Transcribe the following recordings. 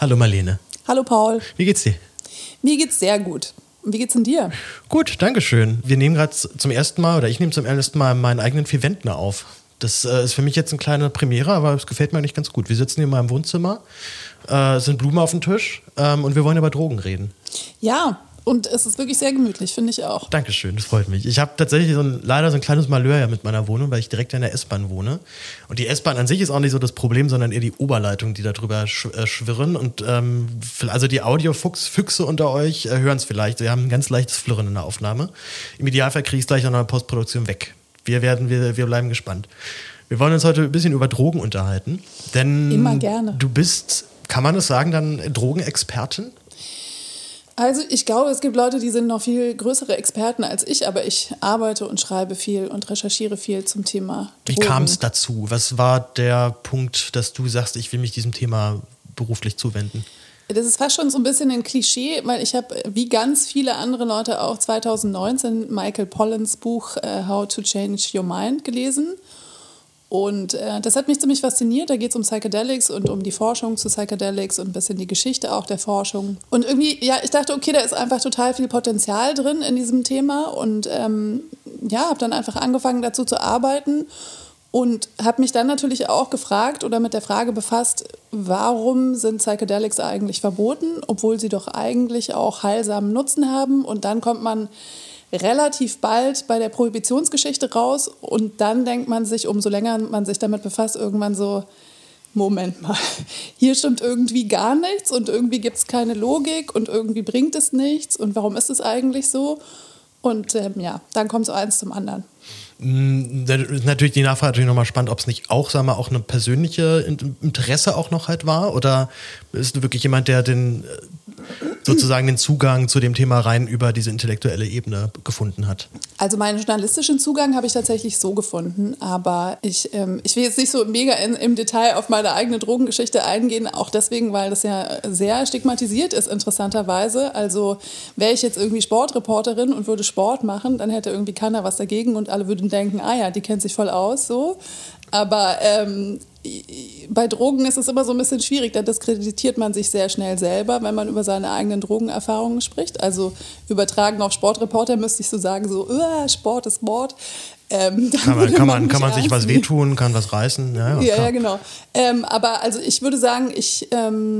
Hallo Marlene. Hallo Paul. Wie geht's dir? Mir geht's sehr gut. Und wie geht's denn dir? Gut, danke schön. Wir nehmen gerade zum ersten Mal, oder ich nehme zum ersten Mal meinen eigenen Vierwändler auf. Das ist für mich jetzt eine kleine Premiere, aber es gefällt mir eigentlich ganz gut. Wir sitzen hier mal im Wohnzimmer, es sind Blumen auf dem Tisch und wir wollen über Drogen reden. Ja, und es ist wirklich sehr gemütlich, finde ich auch. Dankeschön, das freut mich. Ich habe tatsächlich leider so ein kleines Malheur ja mit meiner Wohnung, weil ich direkt in der S-Bahn wohne. Und die S-Bahn an sich ist auch nicht so das Problem, sondern eher die Oberleitungen, die da drüber schwirren. Und also die Audiofüchse unter euch hören es vielleicht. Wir haben ein ganz leichtes Flirren in der Aufnahme. Im Idealfall kriege ich es gleich noch in der Postproduktion weg. Wir bleiben gespannt. Wir wollen uns heute ein bisschen über Drogen unterhalten. Denn immer gerne. Du bist, kann man es sagen, dann Drogenexpertin? Also ich glaube, es gibt Leute, die sind noch viel größere Experten als ich, aber ich arbeite und schreibe viel und recherchiere viel zum Thema Drogen. Wie kam es dazu? Was war der Punkt, dass du sagst, ich will mich diesem Thema beruflich zuwenden? Das ist fast schon so ein bisschen ein Klischee, weil ich habe, wie ganz viele andere Leute auch 2019 Michael Pollans Buch How to Change Your Mind gelesen. Und das hat mich ziemlich fasziniert. Da geht es um Psychedelics und um die Forschung zu Psychedelics und ein bisschen die Geschichte auch der Forschung. Und irgendwie, ja, ich dachte, okay, da ist einfach total viel Potenzial drin in diesem Thema. Und habe dann einfach angefangen, dazu zu arbeiten. Und habe mich dann natürlich auch gefragt oder mit der Frage befasst, warum sind Psychedelics eigentlich verboten, obwohl sie doch eigentlich auch heilsamen Nutzen haben. Und dann kommt man relativ bald bei der Prohibitionsgeschichte raus und dann denkt man sich, umso länger man sich damit befasst, irgendwann so, Moment mal, hier stimmt irgendwie gar nichts und irgendwie gibt es keine Logik und irgendwie bringt es nichts und warum ist es eigentlich so? Und dann kommt so eins zum anderen. Da ist natürlich die Nachfrage nochmal spannend, ob es nicht auch, sagen wir, auch eine persönliche Interesse auch noch halt war oder ist du wirklich jemand, der sozusagen den Zugang zu dem Thema rein über diese intellektuelle Ebene gefunden hat? Also meinen journalistischen Zugang habe ich tatsächlich so gefunden, aber ich will jetzt nicht so mega im Detail auf meine eigene Drogengeschichte eingehen, auch deswegen, weil das ja sehr stigmatisiert ist, interessanterweise. Also wäre ich jetzt irgendwie Sportreporterin und würde Sport machen, dann hätte irgendwie keiner was dagegen und alle würden denken, ah ja, die kennt sich voll aus, so. Aber bei Drogen ist es immer so ein bisschen schwierig, da diskreditiert man sich sehr schnell selber, wenn man über seine eigenen Drogenerfahrungen spricht. Also übertragen auf Sportreporter müsste ich so sagen, so Sport ist Mord. Kann man sich was wehtun, kann was reißen. Ja, genau. Aber also ich würde sagen, ich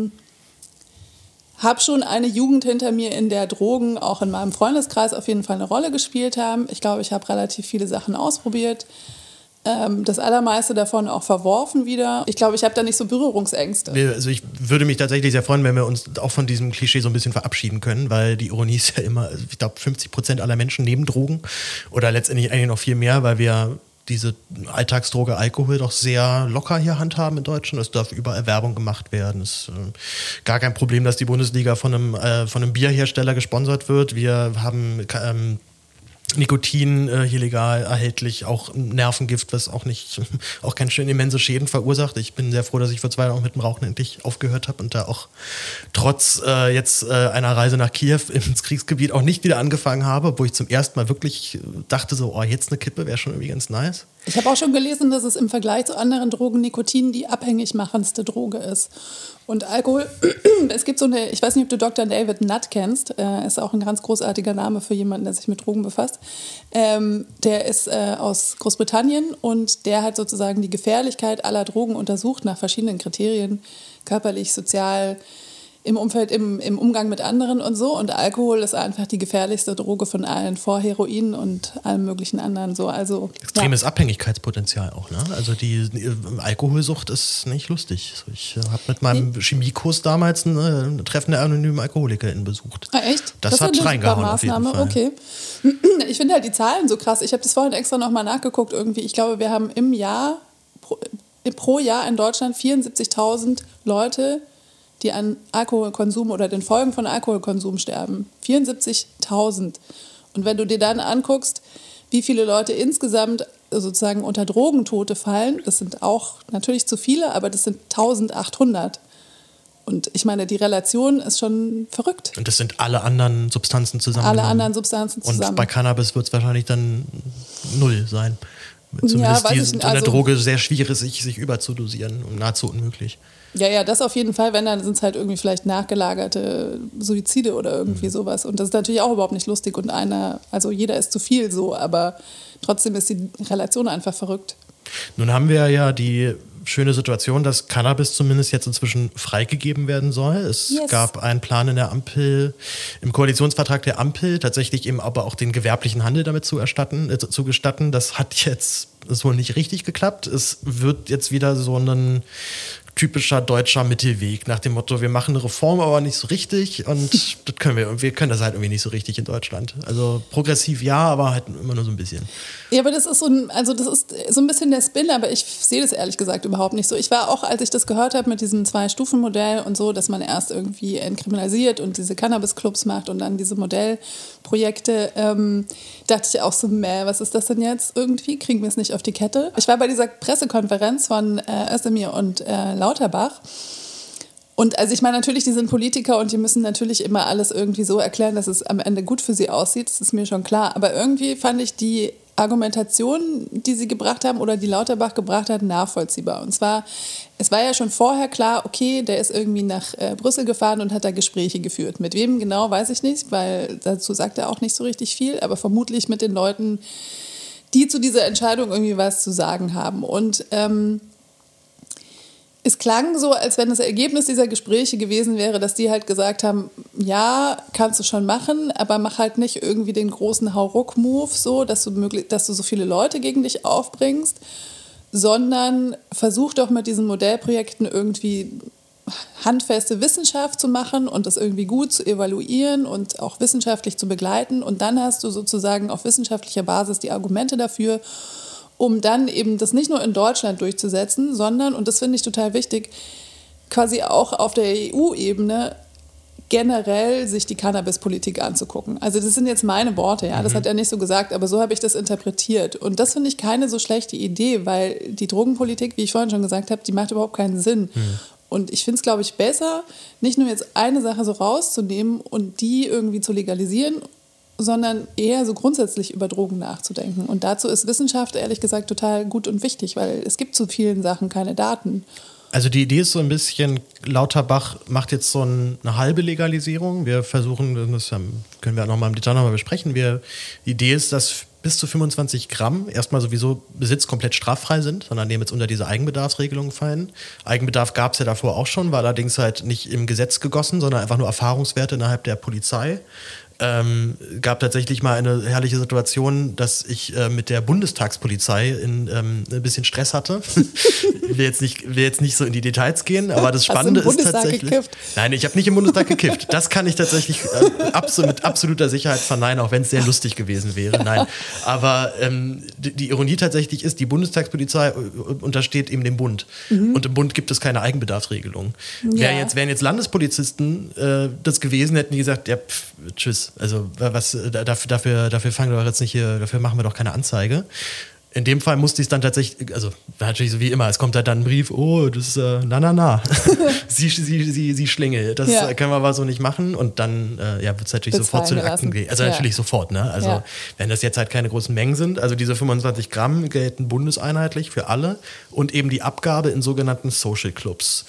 habe schon eine Jugend hinter mir, in der Drogen auch in meinem Freundeskreis auf jeden Fall eine Rolle gespielt haben. Ich glaube, ich habe relativ viele Sachen ausprobiert. Das allermeiste davon auch verworfen wieder. Ich glaube, ich habe da nicht so Berührungsängste. Also ich würde mich tatsächlich sehr freuen, wenn wir uns auch von diesem Klischee so ein bisschen verabschieden können, weil die Ironie ist ja immer, ich glaube, 50% aller Menschen nehmen Drogen oder letztendlich eigentlich noch viel mehr, weil wir diese Alltagsdroge Alkohol doch sehr locker hier handhaben in Deutschland. Es darf überall Werbung gemacht werden. Es ist gar kein Problem, dass die Bundesliga von einem Bierhersteller gesponsert wird. Wir haben Nikotin hier legal erhältlich, auch Nervengift, was auch ganz schön immense Schäden verursacht. Ich bin sehr froh, dass ich vor 2 Jahren auch mit dem Rauchen endlich aufgehört habe und da auch trotz einer Reise nach Kiew ins Kriegsgebiet auch nicht wieder angefangen habe, wo ich zum ersten Mal wirklich dachte so, jetzt eine Kippe wäre schon irgendwie ganz nice. Ich habe auch schon gelesen, dass es im Vergleich zu anderen Drogen Nikotin die abhängig machendste Droge ist. Und Alkohol, es gibt ich weiß nicht, ob du Dr. David Nutt kennst, ist auch ein ganz großartiger Name für jemanden, der sich mit Drogen befasst. Der ist aus Großbritannien und der hat sozusagen die Gefährlichkeit aller Drogen untersucht nach verschiedenen Kriterien, körperlich, sozial, im Umfeld, im Umgang mit anderen und so. Und Alkohol ist einfach die gefährlichste Droge von allen, vor Heroin und allem möglichen anderen. So. Also, extremes Abhängigkeitspotenzial auch, ne? Also die Alkoholsucht ist nicht lustig. Ich habe mit meinem Chemiekurs damals ein Treffen der anonymen AlkoholikerInnen besucht. Ah, echt? Das hat reingehauen auf jeden Fall. Okay. Ich finde halt die Zahlen so krass. Ich habe das vorhin extra nochmal nachgeguckt irgendwie. Ich glaube, wir haben im Jahr, pro Jahr in Deutschland 74.000 Leute, die an Alkoholkonsum oder den Folgen von Alkoholkonsum sterben. 74.000. Und wenn du dir dann anguckst, wie viele Leute insgesamt sozusagen unter Drogentote fallen, das sind auch natürlich zu viele, aber das sind 1.800. Und ich meine, die Relation ist schon verrückt. Und das sind alle anderen Substanzen zusammen. Alle anderen Substanzen zusammen. Und bei Cannabis wird es wahrscheinlich dann 0 sein. Zumindest weiß ich so nicht. eine Also, Droge sehr schwierig ist, sich überzudosieren und nahezu unmöglich. ja, das auf jeden Fall, wenn dann sind es halt irgendwie vielleicht nachgelagerte Suizide oder irgendwie sowas. Und das ist natürlich auch überhaupt nicht lustig und also jeder ist zu viel so, aber trotzdem ist die Relation einfach verrückt. Nun haben wir ja die schöne Situation, dass Cannabis zumindest jetzt inzwischen freigegeben werden soll. Es gab einen Plan in der Ampel, im Koalitionsvertrag der Ampel, tatsächlich eben aber auch den gewerblichen Handel damit zu gestatten. Das hat jetzt so nicht richtig geklappt. Es wird jetzt wieder so ein typischer deutscher Mittelweg nach dem Motto, wir machen eine Reform, aber nicht so richtig und wir können das halt irgendwie nicht so richtig in Deutschland. Also progressiv ja, aber halt immer nur so ein bisschen. Ja, aber das ist so ein bisschen der Spin, aber ich sehe das ehrlich gesagt überhaupt nicht so. Ich war auch, als ich das gehört habe mit diesem 2-Stufen-Modell und so, dass man erst irgendwie entkriminalisiert und diese Cannabis-Clubs macht und dann diese Modellprojekte, dachte ich auch so, was ist das denn jetzt irgendwie? Kriegen wir es nicht auf die Kette? Ich war bei dieser Pressekonferenz von Özdemir und Lauterbach. Und also ich meine natürlich, die sind Politiker und die müssen natürlich immer alles irgendwie so erklären, dass es am Ende gut für sie aussieht. Das ist mir schon klar. Aber irgendwie fand ich die Argumentation, die sie gebracht haben oder die Lauterbach gebracht hat, nachvollziehbar. Und zwar, es war ja schon vorher klar, okay, der ist irgendwie nach Brüssel gefahren und hat da Gespräche geführt. Mit wem genau, weiß ich nicht, weil dazu sagt er auch nicht so richtig viel, aber vermutlich mit den Leuten, die zu dieser Entscheidung irgendwie was zu sagen haben. Und es klang so, als wenn das Ergebnis dieser Gespräche gewesen wäre, dass die halt gesagt haben, ja, kannst du schon machen, aber mach halt nicht irgendwie den großen Hauruck-Move so, dass du so viele Leute gegen dich aufbringst, sondern versuch doch mit diesen Modellprojekten irgendwie handfeste Wissenschaft zu machen und das irgendwie gut zu evaluieren und auch wissenschaftlich zu begleiten. Und dann hast du sozusagen auf wissenschaftlicher Basis die Argumente dafür, um dann eben das nicht nur in Deutschland durchzusetzen, sondern, und das finde ich total wichtig, quasi auch auf der EU-Ebene generell sich die Cannabis-Politik anzugucken. Also das sind jetzt meine Worte, ja, das hat er nicht so gesagt, aber so habe ich das interpretiert. Und das finde ich keine so schlechte Idee, weil die Drogenpolitik, wie ich vorhin schon gesagt habe, die macht überhaupt keinen Sinn. Und ich finde es, glaube ich, besser, nicht nur jetzt eine Sache so rauszunehmen und die irgendwie zu legalisieren, sondern eher so grundsätzlich über Drogen nachzudenken. Und dazu ist Wissenschaft, ehrlich gesagt, total gut und wichtig, weil es gibt zu vielen Sachen keine Daten. Also die Idee ist so ein bisschen, Lauterbach macht jetzt so eine halbe Legalisierung. Wir versuchen, das können wir nochmal im Detail nochmal besprechen. Die Idee ist, dass bis zu 25 Gramm erstmal sowieso Besitz komplett straffrei sind, sondern dem jetzt unter diese Eigenbedarfsregelung fallen. Eigenbedarf gab es ja davor auch schon, war allerdings halt nicht im Gesetz gegossen, sondern einfach nur Erfahrungswerte innerhalb der Polizei. Gab tatsächlich mal eine herrliche Situation, dass ich mit der Bundestagspolizei ein bisschen Stress hatte. will jetzt nicht so in die Details gehen, aber das Spannende ist tatsächlich... Gekifft? Nein, ich habe nicht im Bundestag gekifft. Das kann ich tatsächlich mit absoluter Sicherheit verneinen, auch wenn es sehr lustig gewesen wäre. Nein, aber die Ironie tatsächlich ist, die Bundestagspolizei untersteht eben dem Bund. Und im Bund gibt es keine Eigenbedarfsregelung. Ja. Wären jetzt Landespolizisten das gewesen, hätten die gesagt, ja, tschüss. Also dafür fangen wir doch jetzt nicht hier, dafür machen wir doch keine Anzeige. In dem Fall musste ich es dann tatsächlich, also natürlich so wie immer, es kommt halt dann ein Brief, oh, das ist, sie Schlingel, das können wir aber so nicht machen und dann wird es natürlich sofort zu den Akten gehen. Also natürlich sofort, ne? Also wenn das jetzt halt keine großen Mengen sind, also diese 25 Gramm gelten bundeseinheitlich für alle und eben die Abgabe in sogenannten Social Clubs.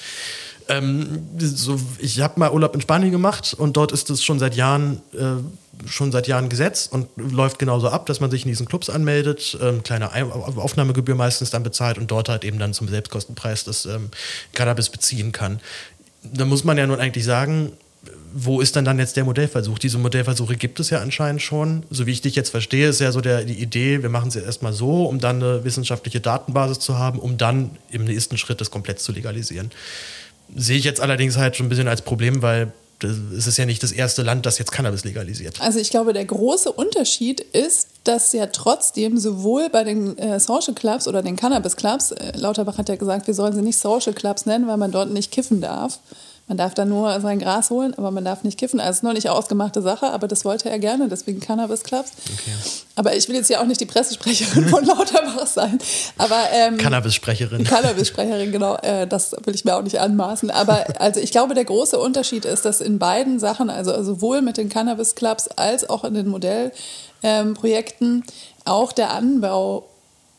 Ich habe mal Urlaub in Spanien gemacht und dort ist es schon seit Jahren Gesetz und läuft genauso ab, dass man sich in diesen Clubs anmeldet, kleine Aufnahmegebühr meistens dann bezahlt und dort halt eben dann zum Selbstkostenpreis das Cannabis beziehen kann. Da muss man ja nun eigentlich sagen, wo ist dann jetzt der Modellversuch? Diese Modellversuche gibt es ja anscheinend schon. So wie ich dich jetzt verstehe, ist ja so die Idee, wir machen es jetzt erstmal so, um dann eine wissenschaftliche Datenbasis zu haben, um dann im nächsten Schritt das komplett zu legalisieren. Sehe ich jetzt allerdings halt schon ein bisschen als Problem, weil es ist ja nicht das erste Land, das jetzt Cannabis legalisiert. Also ich glaube, der große Unterschied ist, dass ja trotzdem sowohl bei den Social Clubs oder den Cannabis Clubs, Lauterbach hat ja gesagt, wir sollen sie nicht Social Clubs nennen, weil man dort nicht kiffen darf. Man darf da nur sein Gras holen, aber man darf nicht kiffen. Also es ist noch nicht ausgemachte Sache, aber das wollte er gerne, deswegen Cannabis-Clubs. Okay. Aber ich will jetzt ja auch nicht die Pressesprecherin von Lauterbach sein. Aber, Cannabis-Sprecherin. Cannabis-Sprecherin, genau. Das will ich mir auch nicht anmaßen. Aber also ich glaube, der große Unterschied ist, dass in beiden Sachen, also sowohl mit den Cannabis-Clubs als auch in den Modellprojekten, auch der Anbau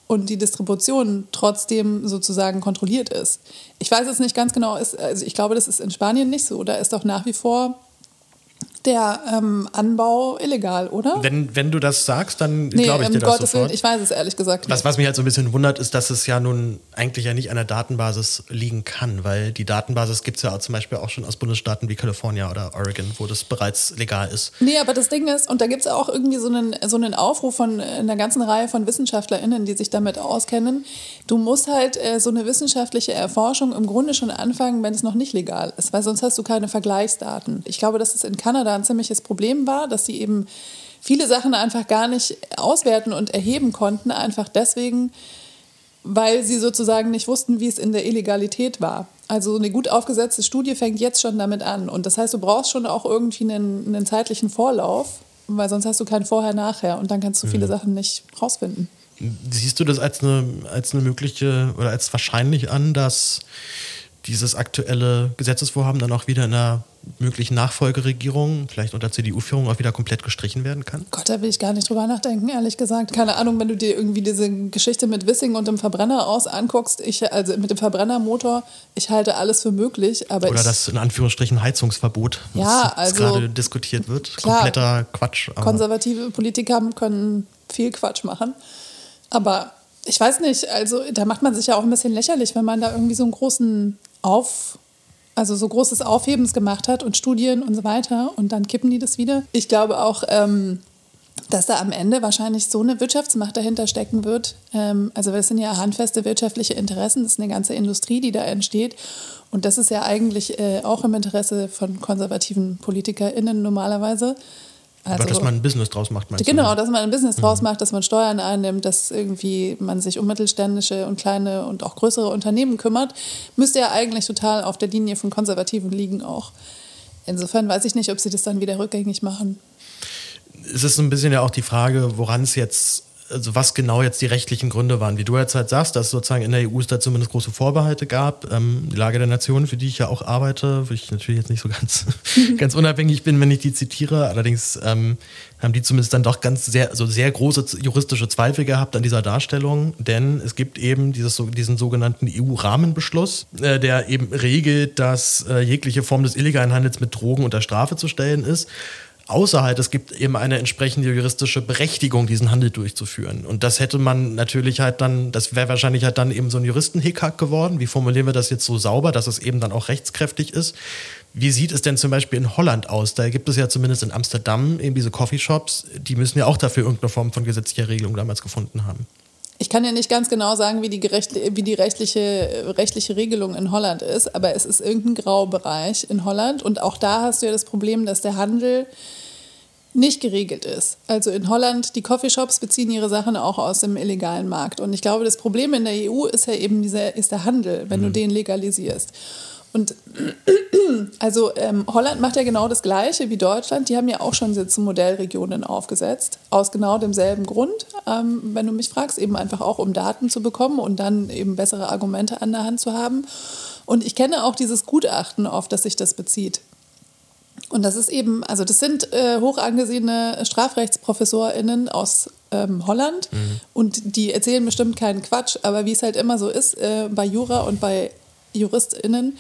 und die Distribution trotzdem sozusagen kontrolliert ist. Ich weiß es nicht ganz genau, also ich glaube, das ist in Spanien nicht so. Da ist doch nach wie vor der Anbau illegal, oder? Wenn du das sagst, dann glaube ich dir das Gottes sofort. Willen, ich weiß es ehrlich gesagt nicht. Was mich halt so ein bisschen wundert, ist, dass es ja nun eigentlich ja nicht an der Datenbasis liegen kann, weil die Datenbasis gibt es ja auch zum Beispiel auch schon aus Bundesstaaten wie California oder Oregon, wo das bereits legal ist. Nee, aber das Ding ist, und da gibt es auch irgendwie so einen Aufruf von einer ganzen Reihe von WissenschaftlerInnen, die sich damit auskennen. Du musst halt so eine wissenschaftliche Erforschung im Grunde schon anfangen, wenn es noch nicht legal ist, weil sonst hast du keine Vergleichsdaten. Ich glaube, dass es in Kanada ein ziemliches Problem war, dass sie eben viele Sachen einfach gar nicht auswerten und erheben konnten, einfach deswegen, weil sie sozusagen nicht wussten, wie es in der Illegalität war. Also eine gut aufgesetzte Studie fängt jetzt schon damit an. Und das heißt, du brauchst schon auch irgendwie einen zeitlichen Vorlauf, weil sonst hast du kein Vorher-Nachher und dann kannst du viele Sachen nicht rausfinden. Siehst du das als eine mögliche oder als wahrscheinlich an, dass dieses aktuelle Gesetzesvorhaben dann auch wieder in einer möglichen Nachfolgeregierung, vielleicht unter CDU-Führung, auch wieder komplett gestrichen werden kann? Gott, da will ich gar nicht drüber nachdenken, ehrlich gesagt. Keine Ahnung, wenn du dir irgendwie diese Geschichte mit Wissing und dem Verbrenner anguckst, also mit dem Verbrennermotor, ich halte alles für möglich. Aber oder das in Anführungsstrichen Heizungsverbot, was gerade diskutiert wird. Klar, kompletter Quatsch. Konservative Politiker können viel Quatsch machen. Aber ich weiß nicht, also da macht man sich ja auch ein bisschen lächerlich, wenn man da irgendwie so einen großen so großes Aufhebens gemacht hat und Studien und so weiter und dann kippen die das wieder. Ich glaube auch, dass da am Ende wahrscheinlich so eine Wirtschaftsmacht dahinter stecken wird. Also das sind ja handfeste wirtschaftliche Interessen, das ist eine ganze Industrie, die da entsteht. Und das ist ja eigentlich auch im Interesse von konservativen PolitikerInnen normalerweise. Also, dass man ein Business draus macht, meinst du? Genau, dass man ein Business draus macht, dass man Steuern einnimmt, dass irgendwie man sich um mittelständische und kleine und auch größere Unternehmen kümmert, müsste ja eigentlich total auf der Linie von Konservativen liegen auch. Insofern weiß ich nicht, ob sie das dann wieder rückgängig machen. Es ist ein bisschen ja auch die Frage, woran es jetzt, also was genau jetzt die rechtlichen Gründe waren. Wie du jetzt halt sagst, dass sozusagen in der EU es da zumindest große Vorbehalte gab. Die Lage der Nation, für die ich ja auch arbeite, wo ich natürlich jetzt nicht so ganz unabhängig bin, wenn ich die zitiere. Allerdings haben die zumindest dann doch sehr große juristische Zweifel gehabt an dieser Darstellung. Denn es gibt eben diesen sogenannten EU-Rahmenbeschluss, der eben regelt, dass jegliche Form des illegalen Handels mit Drogen unter Strafe zu stellen ist. Außer halt, es gibt eben eine entsprechende juristische Berechtigung, diesen Handel durchzuführen. Und das hätte man natürlich halt dann, das wäre wahrscheinlich halt dann eben so ein Juristen-Hickhack geworden. Wie formulieren wir das jetzt so sauber, dass es eben dann auch rechtskräftig ist? Wie sieht es denn zum Beispiel in Holland aus? Da gibt es ja zumindest in Amsterdam eben diese Coffeeshops, die müssen ja auch dafür irgendeine Form von gesetzlicher Regelung damals gefunden haben. Ich kann ja nicht ganz genau sagen, wie die rechtliche Regelung in Holland ist, aber es ist irgendein Graubereich in Holland. Und auch da hast du ja das Problem, dass der Handel nicht geregelt ist. Also in Holland, die Coffeeshops beziehen ihre Sachen auch aus dem illegalen Markt. Und ich glaube, das Problem in der EU ist ja eben ist der Handel, wenn du den legalisierst. Und also Holland macht ja genau das Gleiche wie Deutschland. Die haben ja auch schon so Modellregionen aufgesetzt, aus genau demselben Grund. Wenn du mich fragst, eben einfach auch, um Daten zu bekommen und dann eben bessere Argumente an der Hand zu haben. Und ich kenne auch dieses Gutachten, auf das sich das bezieht. Und das ist eben, also das sind hoch angesehene StrafrechtsprofessorInnen aus Holland und die erzählen bestimmt keinen Quatsch, aber wie es halt immer so ist bei Jura und bei JuristInnen,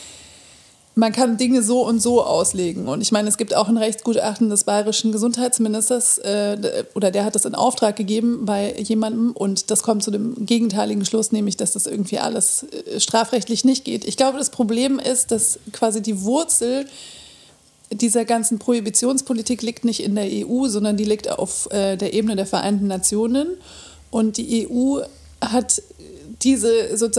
man kann Dinge so und so auslegen. Und ich meine, es gibt auch ein Rechtsgutachten des bayerischen Gesundheitsministers, oder der hat das in Auftrag gegeben bei jemandem und das kommt zu dem gegenteiligen Schluss, nämlich, dass das irgendwie alles strafrechtlich nicht geht. Ich glaube, das Problem ist, dass quasi die Wurzel dieser ganzen Prohibitionspolitik liegt nicht in der EU, sondern die liegt auf der Ebene der Vereinten Nationen. Und die EU hat diese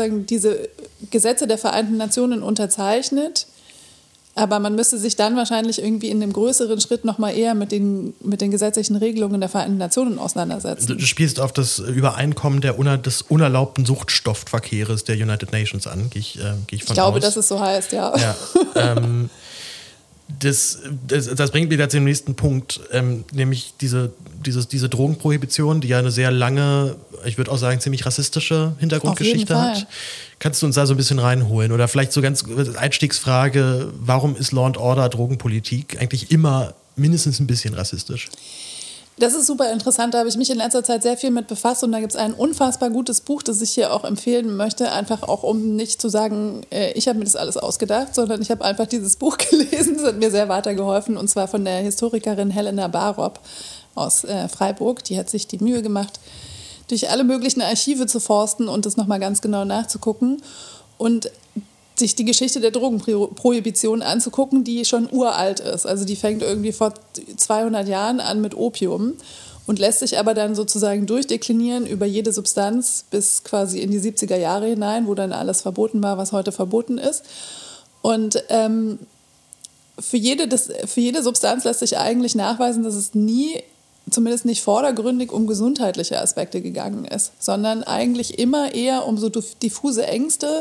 Gesetze der Vereinten Nationen unterzeichnet. Aber man müsste sich dann wahrscheinlich irgendwie in einem größeren Schritt noch mal eher mit den gesetzlichen Regelungen der Vereinten Nationen auseinandersetzen. Du spielst auf das Übereinkommen des unerlaubten Suchtstoffverkehrs der United Nations an, gehe ich von aus. Ich glaube, dass es so heißt, ja. Das bringt mich da zum nächsten Punkt, nämlich diese Drogenprohibition, die ja eine sehr lange, ich würde auch sagen, ziemlich rassistische Hintergrundgeschichte hat. Kannst du uns da so ein bisschen reinholen? Oder vielleicht so ganz Einstiegsfrage, warum ist Law and Order Drogenpolitik eigentlich immer mindestens ein bisschen rassistisch? Das ist super interessant, da habe ich mich in letzter Zeit sehr viel mit befasst und da gibt es ein unfassbar gutes Buch, das ich hier auch empfehlen möchte, einfach auch um nicht zu sagen, ich habe mir das alles ausgedacht, sondern ich habe einfach dieses Buch gelesen, das hat mir sehr weitergeholfen und zwar von der Historikerin Helena Barop aus Freiburg, die hat sich die Mühe gemacht, durch alle möglichen Archive zu forsten und das nochmal ganz genau nachzugucken und sich die Geschichte der Drogenprohibition anzugucken, die schon uralt ist. Also die fängt irgendwie vor 200 Jahren an mit Opium und lässt sich aber dann sozusagen durchdeklinieren über jede Substanz bis quasi in die 70er Jahre hinein, wo dann alles verboten war, was heute verboten ist. Und für jede Substanz lässt sich eigentlich nachweisen, dass es nie, zumindest nicht vordergründig, um gesundheitliche Aspekte gegangen ist, sondern eigentlich immer eher um so diffuse Ängste.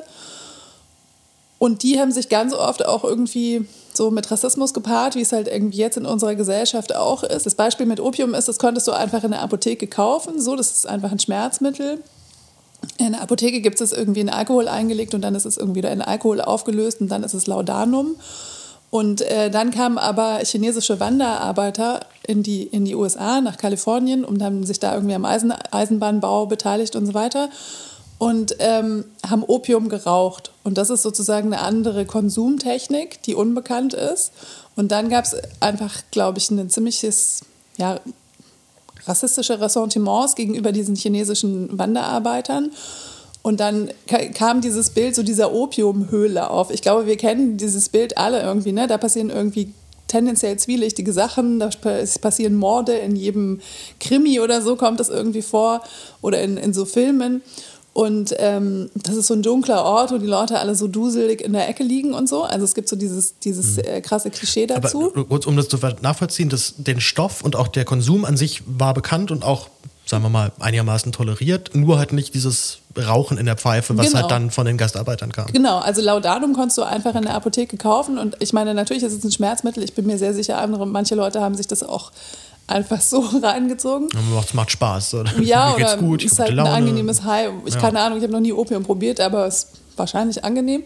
Und die haben sich ganz oft auch irgendwie so mit Rassismus gepaart, wie es halt irgendwie jetzt in unserer Gesellschaft auch ist. Das Beispiel mit Opium ist, das konntest du einfach in der Apotheke kaufen. So, das ist einfach ein Schmerzmittel. In der Apotheke gibt es irgendwie in Alkohol eingelegt und dann ist es irgendwie in Alkohol aufgelöst und dann ist es Laudanum. Und dann kamen aber chinesische Wanderarbeiter in die USA, nach Kalifornien, und haben sich da irgendwie am Eisenbahnbau beteiligt und so weiter. Und haben Opium geraucht. Und das ist sozusagen eine andere Konsumtechnik, die unbekannt ist. Und dann gab es einfach, glaube ich, ein ziemliches, ja, rassistische Ressentiments gegenüber diesen chinesischen Wanderarbeitern. Und dann kam dieses Bild so dieser Opiumhöhle auf. Ich glaube, wir kennen dieses Bild alle irgendwie, ne? Da passieren irgendwie tendenziell zwielichtige Sachen, da passieren Morde, in jedem Krimi oder so kommt das irgendwie vor oder in so Filmen. Und das ist so ein dunkler Ort, wo die Leute alle so duselig in der Ecke liegen und so. Also es gibt so dieses krasse Klischee dazu. Aber kurz, um das zu nachvollziehen, den Stoff und auch der Konsum an sich war bekannt und auch, sagen wir mal, einigermaßen toleriert. Nur halt nicht dieses Rauchen in der Pfeife, was halt dann von den Gastarbeitern kam. Genau, also Laudanum konntest du einfach in der Apotheke kaufen. Und ich meine, natürlich ist es ein Schmerzmittel. Ich bin mir sehr sicher, manche Leute haben sich das auch einfach so reingezogen. Es macht Spaß, oder? Ja, mir geht's oder gut, es ist halt ein angenehmes High. Keine Ahnung, ich habe noch nie Opium probiert, aber es ist wahrscheinlich angenehm.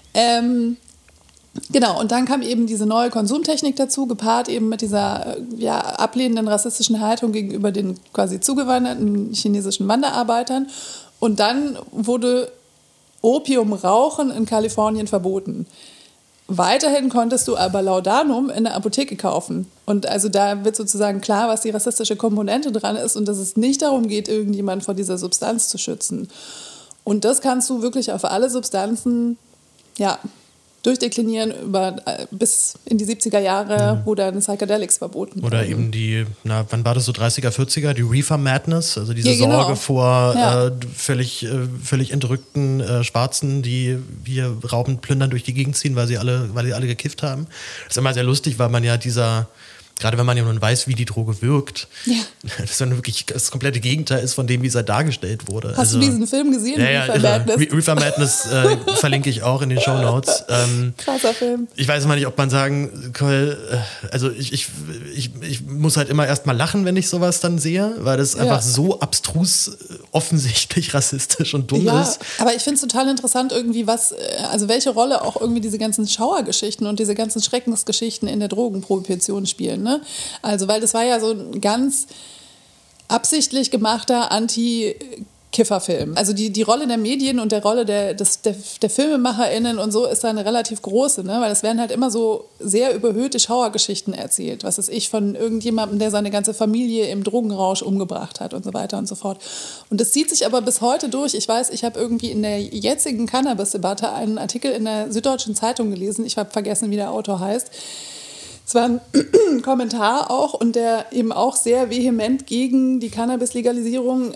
Genau, und dann kam eben diese neue Konsumtechnik dazu, gepaart eben mit dieser ablehnenden rassistischen Haltung gegenüber den quasi zugewanderten chinesischen Wanderarbeitern. Und dann wurde Opiumrauchen in Kalifornien verboten. Weiterhin konntest du aber Laudanum in der Apotheke kaufen. Und also da wird sozusagen klar, was die rassistische Komponente dran ist und dass es nicht darum geht, irgendjemand vor dieser Substanz zu schützen. Und das kannst du wirklich auf alle Substanzen, ja, durchdeklinieren bis in die 70er Jahre, wo dann Psychedelics verboten wurden. Oder eben wann war das so, 30er, 40er, die Reefer Madness, also diese Sorge vor völlig entrückten Schwarzen, die hier raubend, plündern durch die Gegend ziehen, weil die alle gekifft haben. Das ist immer sehr lustig, weil man ja gerade wenn man ja nun weiß, wie die Droge wirkt, das dann wirklich das komplette Gegenteil ist von dem, wie es halt dargestellt wurde. Hast du diesen Film gesehen, Reefer Madness? Reefer Madness verlinke ich auch in den Shownotes. Krasser Film. Ich weiß mal nicht, ob man sagen kann, also ich muss halt immer erst mal lachen, wenn ich sowas dann sehe, weil das einfach so abstrus, offensichtlich rassistisch und dumm ist. Aber ich finde es total interessant irgendwie, welche Rolle auch irgendwie diese ganzen Schauergeschichten und diese ganzen Schreckensgeschichten in der Drogenprohibition spielen. Ne? Also, weil das war ja so ein ganz absichtlich gemachter Anti-Kiffer-Film. Also die Rolle der Medien und der Rolle der FilmemacherInnen und so ist da eine relativ große, ne? Weil es werden halt immer so sehr überhöhte Schauergeschichten erzählt. Was weiß ich, von irgendjemandem, der seine ganze Familie im Drogenrausch umgebracht hat und so weiter und so fort. Und das zieht sich aber bis heute durch. Ich weiß, ich habe irgendwie in der jetzigen Cannabis-Debatte einen Artikel in der Süddeutschen Zeitung gelesen. Ich habe vergessen, wie der Autor heißt. Es war ein Kommentar auch und der eben auch sehr vehement gegen die Cannabis-Legalisierung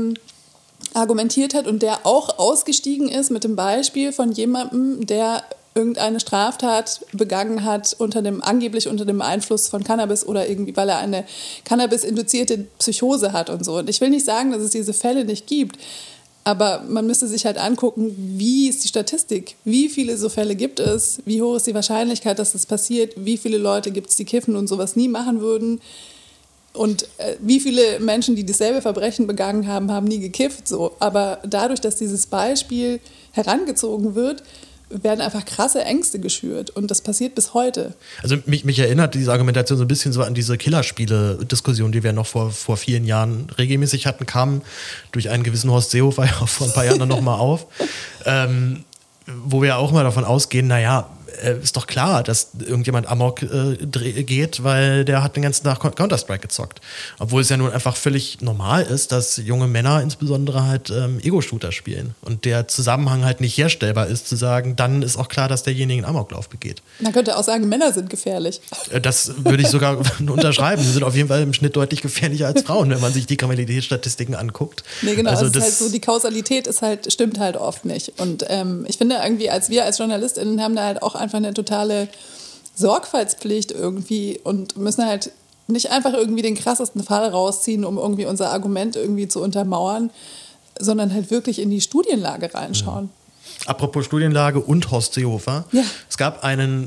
argumentiert hat und der auch ausgestiegen ist mit dem Beispiel von jemandem, der irgendeine Straftat begangen hat angeblich unter dem Einfluss von Cannabis oder irgendwie, weil er eine Cannabis-induzierte Psychose hat und so. Und ich will nicht sagen, dass es diese Fälle nicht gibt, aber man müsste sich halt angucken, wie ist die Statistik? Wie viele so Fälle gibt es? Wie hoch ist die Wahrscheinlichkeit, dass das passiert? Wie viele Leute gibt es, die kiffen und sowas nie machen würden? Und wie viele Menschen, die dasselbe Verbrechen begangen haben, haben nie gekifft? So. Aber dadurch, dass dieses Beispiel herangezogen wird, werden einfach krasse Ängste geschürt und das passiert bis heute. Also mich erinnert diese Argumentation so ein bisschen so an diese Killerspiele-Diskussion, die wir noch vor vielen Jahren regelmäßig hatten, kam durch einen gewissen Horst Seehofer ja vor ein paar Jahren dann nochmal auf, wo wir auch mal davon ausgehen, naja, ist doch klar, dass irgendjemand Amok geht, weil der hat den ganzen Tag Counter-Strike gezockt. Obwohl es ja nun einfach völlig normal ist, dass junge Männer insbesondere halt Ego-Shooter spielen. Und der Zusammenhang halt nicht herstellbar ist, zu sagen, dann ist auch klar, dass derjenige einen Amoklauf begeht. Man könnte auch sagen, Männer sind gefährlich. Das würde ich sogar unterschreiben. Sie sind auf jeden Fall im Schnitt deutlich gefährlicher als Frauen, wenn man sich die Kriminalitätsstatistiken anguckt. Nee, genau, also es ist halt so, die Kausalität stimmt halt oft nicht. Und ich finde irgendwie, wir als JournalistInnen haben da halt auch einfach eine totale Sorgfaltspflicht irgendwie und müssen halt nicht einfach irgendwie den krassesten Fall rausziehen, um irgendwie unser Argument irgendwie zu untermauern, sondern halt wirklich in die Studienlage reinschauen. Apropos Studienlage und Horst Seehofer. Ja. Es gab einen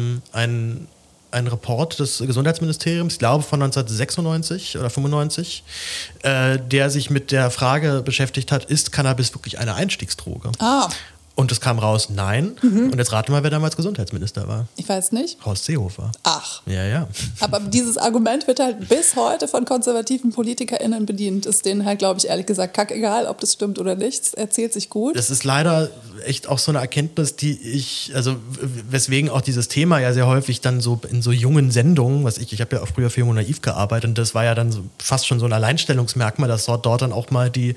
Report des Gesundheitsministeriums, ich glaube von 1996 oder 95, der sich mit der Frage beschäftigt hat, ist Cannabis wirklich eine Einstiegsdroge? Und es kam raus, nein. Und jetzt rate mal, wer damals Gesundheitsminister war. Ich weiß nicht. Horst Seehofer. Ach. Ja. Aber dieses Argument wird halt bis heute von konservativen PolitikerInnen bedient. Ist denen halt, glaube ich, ehrlich gesagt kackegal, ob das stimmt oder nicht. Es erzählt sich gut. Das ist leider echt auch so eine Erkenntnis, weswegen auch dieses Thema ja sehr häufig dann so in so jungen Sendungen, ich habe ja auch früher für Jung und Naiv gearbeitet und das war ja dann so fast schon so ein Alleinstellungsmerkmal, dass dort dann auch mal die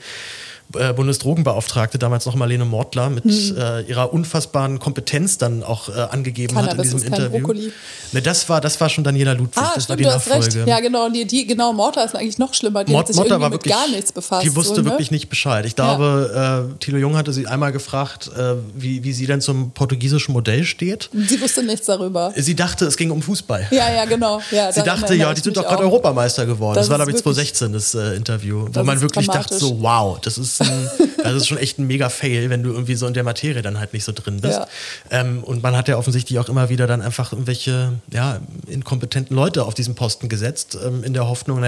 Bundesdrogenbeauftragte, damals noch Marlene Mortler, mit ihrer unfassbaren Kompetenz dann auch angegeben Cannabis hat in diesem ist kein Interview. Brokkoli. Ne, das war schon Daniela Ludwig, das stimmt, war die du hast Nachfolge. recht. Ja, genau, genau, Mortler ist eigentlich noch schlimmer. Die hat sich irgendwie mit gar nichts befasst. Die wusste wirklich nicht Bescheid. Ich glaube, Thilo Jung hatte sie einmal gefragt, wie sie denn zum portugiesischen Modell steht. Sie wusste nichts darüber. Sie dachte, es ging um Fußball. Ja, genau. Ja, sie dachte, die sind doch gerade Europameister geworden. Das war, glaube ich, 2016, das Interview. Wo man wirklich dachte so, wow, das ist schon echt ein mega Fail, wenn du irgendwie so in der Materie dann halt nicht so drin bist. Ja. Und man hat ja offensichtlich auch immer wieder dann einfach irgendwelche inkompetenten Leute auf diesen Posten gesetzt, in der Hoffnung,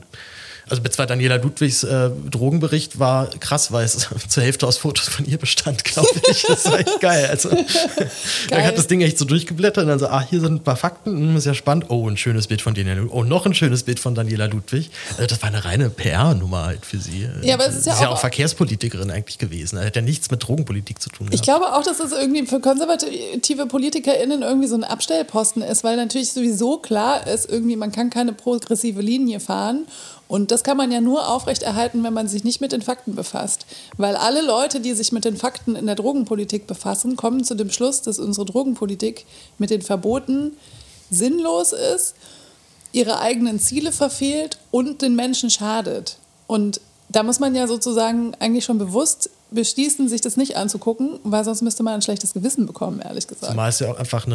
also zwar Daniela Ludwigs Drogenbericht war krass, weil es zur Hälfte aus Fotos von ihr bestand, glaube ich. Das war echt geil. Also, dann hat das Ding echt so durchgeblättert und dann so, hier sind ein paar Fakten, ist ja spannend. Oh, ein schönes Bild von Daniela Ludwig. Oh, noch ein schönes Bild von Daniela Ludwig. Also das war eine reine PR-Nummer halt für sie. Ja, aber es ist ja auch Verkehrspolitikerin eigentlich gewesen. Das hat ja nichts mit Drogenpolitik zu tun. Ich glaube auch, dass es irgendwie für konservative PolitikerInnen irgendwie so ein Abstellposten ist, weil natürlich sowieso klar ist, irgendwie man kann keine progressive Linie fahren. Und das kann man ja nur aufrechterhalten, wenn man sich nicht mit den Fakten befasst. Weil alle Leute, die sich mit den Fakten in der Drogenpolitik befassen, kommen zu dem Schluss, dass unsere Drogenpolitik mit den Verboten sinnlos ist, ihre eigenen Ziele verfehlt und den Menschen schadet. Und da muss man ja sozusagen eigentlich schon bewusst beschließen, sich das nicht anzugucken, weil sonst müsste man ein schlechtes Gewissen bekommen, ehrlich gesagt. Zumal es ja auch einfach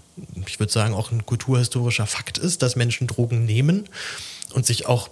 ich würde sagen, auch ein kulturhistorischer Fakt ist, dass Menschen Drogen nehmen und sich auch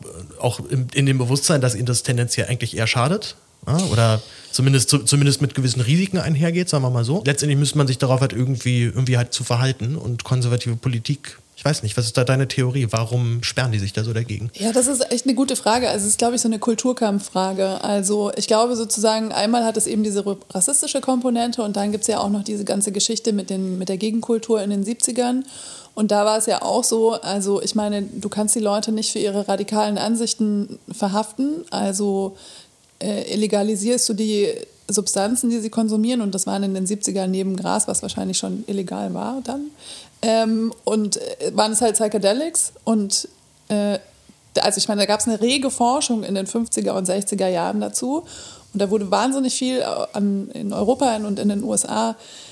in dem Bewusstsein, dass ihnen das tendenziell eigentlich eher schadet. Oder zumindest mit gewissen Risiken einhergeht, sagen wir mal so. Letztendlich müsste man sich darauf halt irgendwie halt zu verhalten und konservative Politik. Ich weiß nicht, was ist da deine Theorie? Warum sperren die sich da so dagegen? Ja, das ist echt eine gute Frage. Also es ist, glaube ich, so eine Kulturkampffrage. Also ich glaube sozusagen, einmal hat es eben diese rassistische Komponente und dann gibt es ja auch noch diese ganze Geschichte mit der Gegenkultur in den 70ern. Und da war es ja auch so, also ich meine, du kannst die Leute nicht für ihre radikalen Ansichten verhaften. Also illegalisierst du die Substanzen, die sie konsumieren. Und das waren in den 70ern neben Gras, was wahrscheinlich schon illegal war dann. Und waren es halt Psychedelics und also ich meine, da gab es eine rege Forschung in den 50er und 60er Jahren dazu und da wurde wahnsinnig viel in Europa und in den USA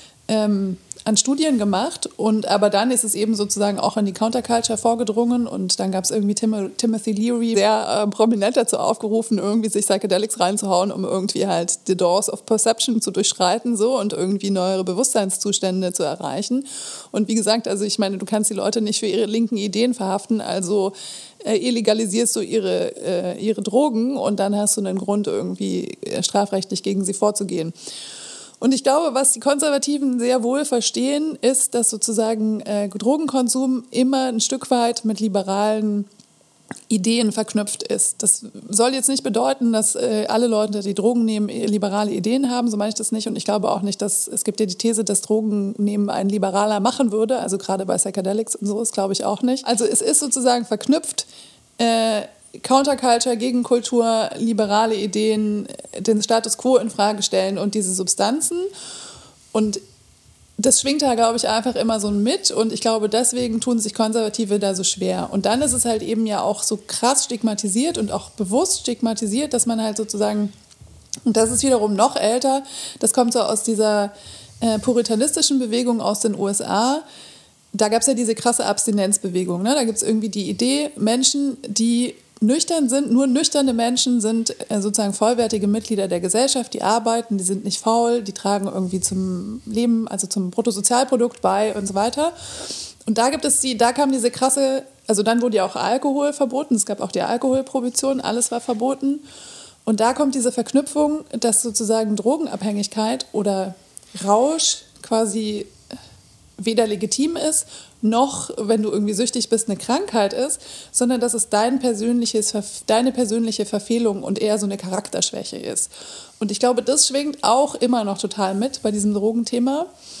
an Studien gemacht aber dann ist es eben sozusagen auch in die Counterculture vorgedrungen und dann gab es irgendwie Timothy Leary, sehr prominent dazu aufgerufen, irgendwie sich Psychedelics reinzuhauen, um irgendwie halt the doors of perception zu durchschreiten so und irgendwie neuere Bewusstseinszustände zu erreichen. Und wie gesagt, also ich meine, du kannst die Leute nicht für ihre linken Ideen verhaften, also illegalisierst du ihre Drogen und dann hast du einen Grund, irgendwie strafrechtlich gegen sie vorzugehen. Und ich glaube, was die Konservativen sehr wohl verstehen, ist, dass sozusagen Drogenkonsum immer ein Stück weit mit liberalen Ideen verknüpft ist. Das soll jetzt nicht bedeuten, dass alle Leute, die Drogen nehmen, liberale Ideen haben, so meine ich das nicht. Und ich glaube auch nicht, dass es gibt ja die These, dass Drogennehmen einen Liberaler machen würde, also gerade bei Psychedelics und so, das glaube ich auch nicht. Also es ist sozusagen verknüpft, Counterculture, Gegenkultur, liberale Ideen, den Status quo in Frage stellen und diese Substanzen. Und das schwingt da, glaube ich, einfach immer so mit und ich glaube, deswegen tun sich Konservative da so schwer. Und dann ist es halt eben ja auch so krass stigmatisiert und auch bewusst stigmatisiert, dass man halt sozusagen, und das ist wiederum noch älter, das kommt so aus dieser puritanistischen Bewegung aus den USA. Da gab es ja diese krasse Abstinenzbewegung. Ne? Da gibt es irgendwie die Idee, Menschen, die nüchtern sind, nur nüchterne Menschen sind sozusagen vollwertige Mitglieder der Gesellschaft, die arbeiten, die sind nicht faul, die tragen irgendwie zum Leben, also zum Bruttosozialprodukt bei und so weiter. Und da kam diese krasse, also dann wurde ja auch Alkohol verboten, es gab auch die Alkoholprohibition, alles war verboten. Und da kommt diese Verknüpfung, dass sozusagen Drogenabhängigkeit oder Rausch quasi weder legitim ist, noch, wenn du irgendwie süchtig bist, eine Krankheit ist, sondern dass es deine persönliche Verfehlung und eher so eine Charakterschwäche ist. Und ich glaube, das schwingt auch immer noch total mit bei diesem Drogenthema.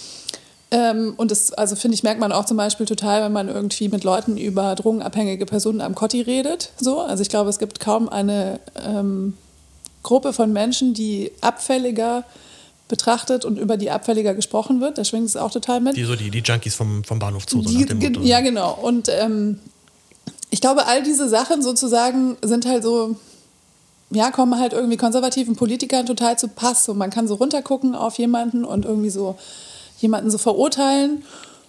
Und das, also finde ich, merkt man auch zum Beispiel total, wenn man irgendwie mit Leuten über drogenabhängige Personen am Kotti redet. So. Also ich glaube, es gibt kaum eine Gruppe von Menschen, die abfälliger betrachtet und über die abfälliger gesprochen wird. Da schwingt es auch total mit. Die Junkies vom Bahnhof Zoo, so nach dem Motto. Ja, genau. Und ich glaube, all diese Sachen sozusagen sind halt so, ja, kommen halt irgendwie konservativen Politikern total zu Pass. Und man kann so runtergucken auf jemanden und irgendwie so jemanden so verurteilen.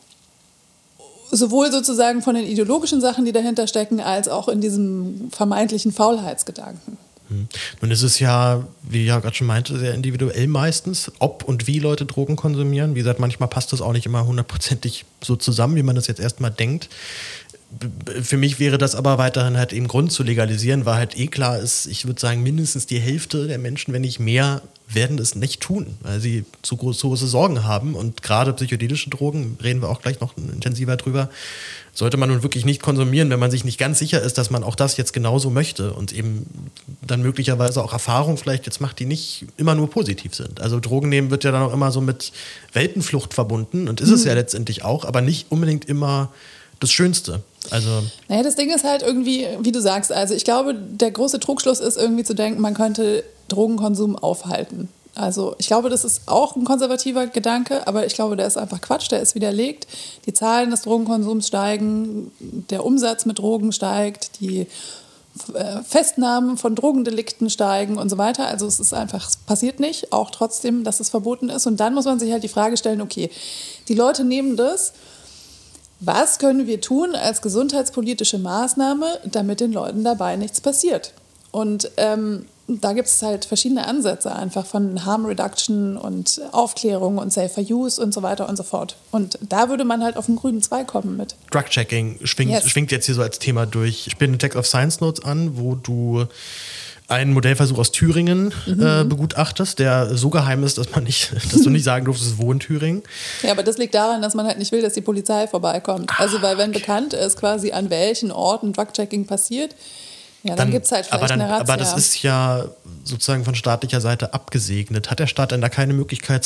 Sowohl sozusagen von den ideologischen Sachen, die dahinter stecken, als auch in diesem vermeintlichen Faulheitsgedanken. Nun ist es ja, wie ich ja gerade schon meinte, sehr individuell meistens, ob und wie Leute Drogen konsumieren. Wie gesagt, manchmal passt das auch nicht immer hundertprozentig so zusammen, wie man das jetzt erstmal denkt. Für mich wäre das aber weiterhin halt eben Grund zu legalisieren, weil halt klar ist, ich würde sagen, mindestens die Hälfte der Menschen, wenn nicht mehr, werden es nicht tun, weil sie zu große Sorgen haben. Und gerade psychedelische Drogen, reden wir auch gleich noch intensiver drüber, sollte man nun wirklich nicht konsumieren, wenn man sich nicht ganz sicher ist, dass man auch das jetzt genauso möchte und eben dann möglicherweise auch Erfahrungen vielleicht jetzt macht, die nicht immer nur positiv sind. Also Drogen nehmen wird ja dann auch immer so mit Weltenflucht verbunden und ist es ja letztendlich auch, aber nicht unbedingt immer das Schönste. Also naja, das Ding ist halt irgendwie, wie du sagst, also ich glaube, der große Trugschluss ist irgendwie zu denken, man könnte Drogenkonsum aufhalten. Also ich glaube, das ist auch ein konservativer Gedanke, aber ich glaube, der ist einfach Quatsch, der ist widerlegt. Die Zahlen des Drogenkonsums steigen, der Umsatz mit Drogen steigt, die Festnahmen von Drogendelikten steigen und so weiter. Also es ist einfach, es passiert nicht, auch trotzdem, dass es verboten ist. Und dann muss man sich halt die Frage stellen, okay, die Leute nehmen das, was können wir tun als gesundheitspolitische Maßnahme, damit den Leuten dabei nichts passiert? Und da gibt es halt verschiedene Ansätze einfach von Harm Reduction und Aufklärung und Safer Use und so weiter und so fort. Und da würde man halt auf den grünen Zweig kommen mit. Drug-Checking schwingt jetzt hier so als Thema durch. Ich bin in Text of Science Notes an, wo du einen Modellversuch aus Thüringen begutachtest, der so geheim ist, dass du nicht sagen durftest, wo in Thüringen. Ja, aber das liegt daran, dass man halt nicht will, dass die Polizei vorbeikommt. Also weil wenn bekannt ist, quasi an welchen Orten Drug-Checking passiert, ja, dann gibt es halt vielleicht eine Razzia. Aber das ist ja sozusagen von staatlicher Seite abgesegnet. Hat der Staat denn da keine Möglichkeit,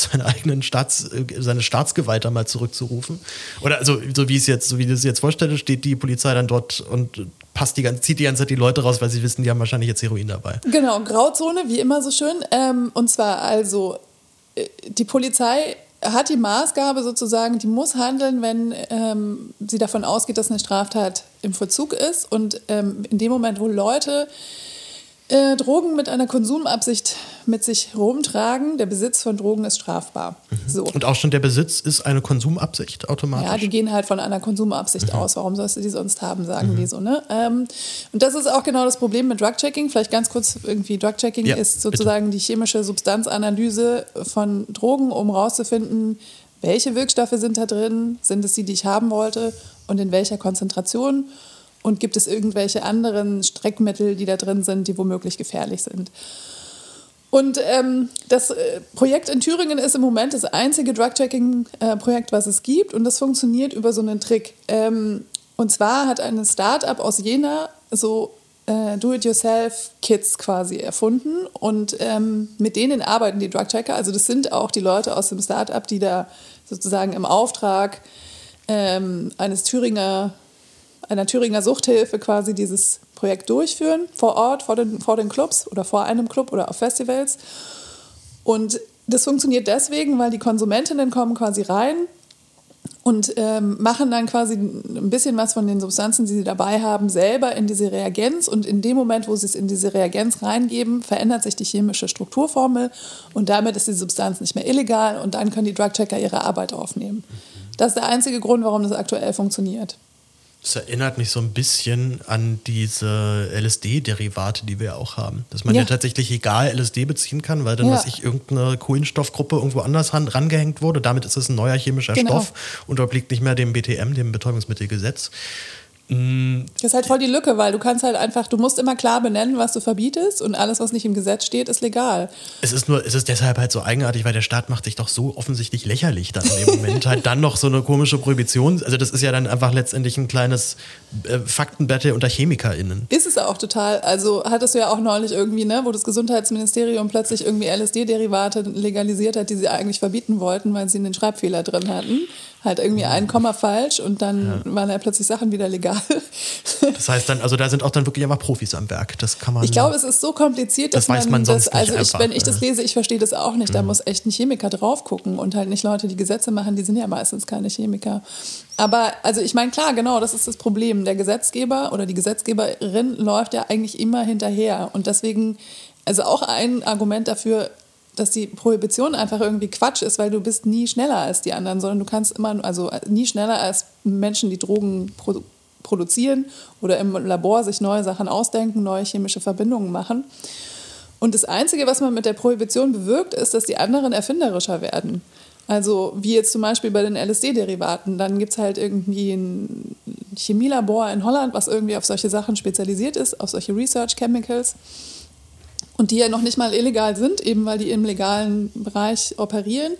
seine Staatsgewalt mal zurückzurufen? Oder also, so wie ich das jetzt vorstelle, steht die Polizei dann dort und zieht die ganze Zeit die Leute raus, weil sie wissen, die haben wahrscheinlich jetzt Heroin dabei. Genau, Grauzone, wie immer so schön. Und zwar also, die Polizei hat die Maßgabe sozusagen, die muss handeln, wenn sie davon ausgeht, dass eine Straftat im Vollzug ist. Und in dem Moment, wo Leute Drogen mit einer Konsumabsicht mit sich rumtragen, der Besitz von Drogen ist strafbar. So. Und auch schon der Besitz ist eine Konsumabsicht automatisch? Ja, die gehen halt von einer Konsumabsicht aus. Warum sollst du die sonst haben, sagen die so. Ne? Und das ist auch genau das Problem mit Drug-Checking. Vielleicht ganz kurz irgendwie, Drug-Checking ist sozusagen die chemische Substanzanalyse von Drogen, um rauszufinden, welche Wirkstoffe sind da drin, sind es die ich haben wollte und in welcher Konzentration. Und gibt es irgendwelche anderen Streckmittel, die da drin sind, die womöglich gefährlich sind. Und das Projekt in Thüringen ist im Moment das einzige Drug-Checking-Projekt, was es gibt. Und das funktioniert über so einen Trick. Und zwar hat ein Start-up aus Jena so Do-it-yourself-Kits quasi erfunden und mit denen arbeiten die Drug-Checker. Also das sind auch die Leute aus dem Start-up, die da sozusagen im Auftrag einer Thüringer Suchthilfe quasi dieses Projekt durchführen, vor Ort, vor den Clubs oder vor einem Club oder auf Festivals. Und das funktioniert deswegen, weil die Konsumentinnen kommen quasi rein und machen dann quasi ein bisschen was von den Substanzen, die sie dabei haben, selber in diese Reagenz. Und in dem Moment, wo sie es in diese Reagenz reingeben, verändert sich die chemische Strukturformel und damit ist die Substanz nicht mehr illegal und dann können die Drug-Checker ihre Arbeit aufnehmen. Das ist der einzige Grund, warum das aktuell funktioniert. Das erinnert mich so ein bisschen an diese LSD-Derivate, die wir auch haben. Dass man ja tatsächlich egal LSD beziehen kann, weil dann, irgendeine Kohlenstoffgruppe irgendwo anders rangehängt wurde. Damit ist es ein neuer chemischer Stoff und obliegt nicht mehr dem BTM, dem Betäubungsmittelgesetz. Das ist halt voll die Lücke, weil du kannst halt einfach, du musst immer klar benennen, was du verbietest und alles, was nicht im Gesetz steht, ist legal. Es ist deshalb halt so eigenartig, weil der Staat macht sich doch so offensichtlich lächerlich dann in dem Moment. Halt dann noch so eine komische Prohibition. Also das ist ja dann einfach letztendlich ein kleines Faktenbattle unter ChemikerInnen. Ist es auch total. Also hattest du ja auch neulich irgendwie, ne, wo das Gesundheitsministerium plötzlich irgendwie LSD-Derivate legalisiert hat, die sie eigentlich verbieten wollten, weil sie einen Schreibfehler drin hatten. Halt irgendwie ein Komma falsch und dann waren ja plötzlich Sachen wieder legal. Das heißt dann, also da sind auch dann wirklich einfach Profis am Werk. Das kann man. Ich glaube, es ist so kompliziert, dass weiß man sonst nicht einfach. Wenn ich das lese, ich verstehe das auch nicht. Da muss echt ein Chemiker drauf gucken und halt nicht Leute, die Gesetze machen, die sind ja meistens keine Chemiker. Aber also ich meine, klar, genau, das ist das Problem. Der Gesetzgeber oder die Gesetzgeberin läuft ja eigentlich immer hinterher und deswegen, also auch ein Argument dafür, dass die Prohibition einfach irgendwie Quatsch ist, weil du bist nie schneller als die anderen, sondern du kannst immer, also nie schneller als Menschen, die Drogen produzieren oder im Labor sich neue Sachen ausdenken, neue chemische Verbindungen machen. Und das Einzige, was man mit der Prohibition bewirkt, ist, dass die anderen erfinderischer werden. Also wie jetzt zum Beispiel bei den LSD-Derivaten. Dann gibt es halt irgendwie ein Chemielabor in Holland, was irgendwie auf solche Sachen spezialisiert ist, auf solche Research Chemicals. Und die ja noch nicht mal illegal sind, eben weil die im legalen Bereich operieren.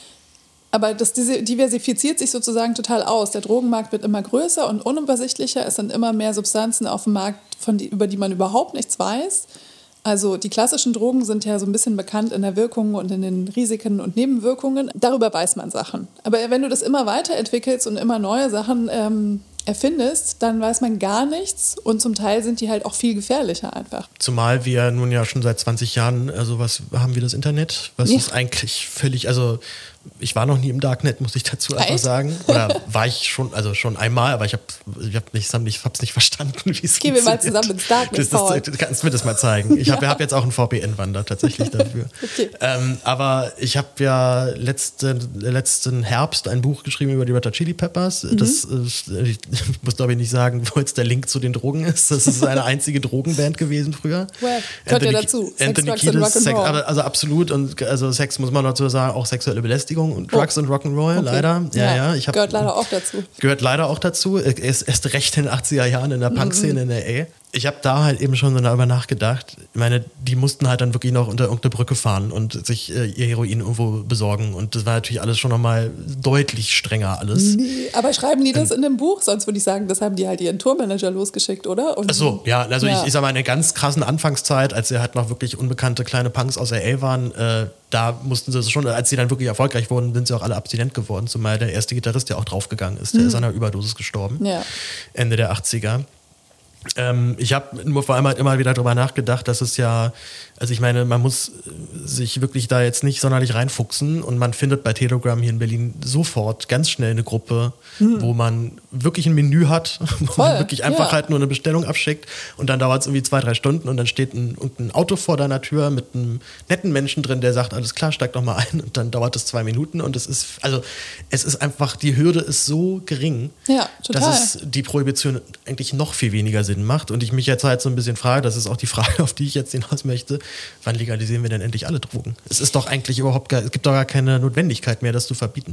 Aber das diversifiziert sich sozusagen total aus. Der Drogenmarkt wird immer größer und unübersichtlicher. Es sind immer mehr Substanzen auf dem Markt, über die man überhaupt nichts weiß. Also die klassischen Drogen sind ja so ein bisschen bekannt in der Wirkung und in den Risiken und Nebenwirkungen. Darüber weiß man Sachen. Aber wenn du das immer weiterentwickelst und immer neue Sachen erfindest, dann weiß man gar nichts und zum Teil sind die halt auch viel gefährlicher einfach. Zumal wir nun ja schon seit 20 Jahren, haben wir das Internet, was ist eigentlich völlig, also ich war noch nie im Darknet, muss ich dazu einfach sagen. Oder war ich schon, also schon einmal, aber ich hab's nicht verstanden, wie es Gehen wir mal zusammen ins Darknet. Du kannst mir das mal zeigen. Ich hab jetzt auch einen VPN-Wandler tatsächlich dafür. Okay. Aber ich habe ja letzten Herbst ein Buch geschrieben über die Red Hot Chili Peppers. Das ich muss glaube ich nicht sagen, wo jetzt der Link zu den Drogen ist. Das ist eine einzige Drogenband gewesen früher. Well, gehört ja dazu. Sex, Drugs and Rock'n'Roll. Also absolut. Und also Sex muss man dazu sagen, auch sexuelle Belästigung und Drugs und Rock'n'Roll, leider. Ja. Gehört leider auch dazu. Gehört leider auch dazu. Erst recht in den 80er Jahren in der Punk-Szene in L.A. Ich habe da halt eben schon darüber nachgedacht. Ich meine, die mussten halt dann wirklich noch unter irgendeine Brücke fahren und sich ihr Heroin irgendwo besorgen. Und das war natürlich alles schon nochmal deutlich strenger alles. Nee, aber schreiben die das in dem Buch? Sonst würde ich sagen, das haben die halt ihren Tourmanager losgeschickt, oder? Ach so, ja. Also ich sag mal, in der ganz krassen Anfangszeit, als sie halt noch wirklich unbekannte kleine Punks aus L.A. waren, da mussten sie es schon, als sie dann wirklich erfolgreich wurden, sind sie auch alle abstinent geworden. Zumal der erste Gitarrist ja auch draufgegangen ist. Der ist an einer Überdosis gestorben. Ja. Ende der 80er. Ich habe nur vor allem halt immer wieder darüber nachgedacht, dass es ja, also ich meine, man muss sich wirklich da jetzt nicht sonderlich reinfuchsen und man findet bei Telegram hier in Berlin sofort ganz schnell eine Gruppe, wo man wirklich ein Menü hat, wo man wirklich einfach halt nur eine Bestellung abschickt und dann dauert es irgendwie 2-3 Stunden und dann steht ein Auto vor deiner Tür mit einem netten Menschen drin, der sagt, alles klar, steig doch mal ein und dann dauert es 2 Minuten und es ist einfach, die Hürde ist so gering, dass es die Prohibition eigentlich noch viel weniger Sinn macht und ich mich jetzt halt so ein bisschen frage, das ist auch die Frage, auf die ich jetzt hinaus möchte, wann legalisieren wir denn endlich alle Drogen? Es ist doch eigentlich es gibt doch gar keine Notwendigkeit mehr, das zu verbieten.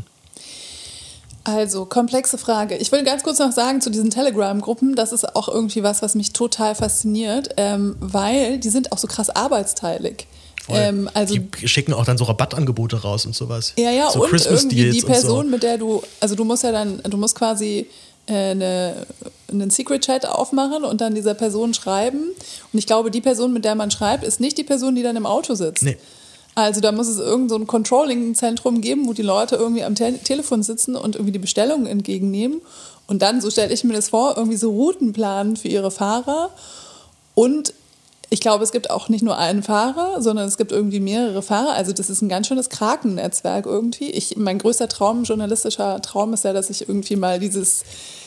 Also, komplexe Frage. Ich will ganz kurz noch sagen zu diesen Telegram-Gruppen, das ist auch irgendwie was mich total fasziniert, weil die sind auch so krass arbeitsteilig. Also die schicken auch dann so Rabattangebote raus und sowas. Ja, so und Christmas irgendwie Deals die Person, und so. mit der du musst quasi einen Secret-Chat aufmachen und dann dieser Person schreiben. Und ich glaube, die Person, mit der man schreibt, ist nicht die Person, die dann im Auto sitzt. Nee. Also da muss es irgend so ein Controlling-Zentrum geben, wo die Leute irgendwie am Telefon sitzen und irgendwie die Bestellungen entgegennehmen. Und dann, so stelle ich mir das vor, irgendwie so Routen planen für ihre Fahrer. Und ich glaube, es gibt auch nicht nur einen Fahrer, sondern es gibt irgendwie mehrere Fahrer. Also das ist ein ganz schönes Krakennetzwerk irgendwie. Mein größter journalistischer Traum ist ja, dass ich irgendwie mal dieses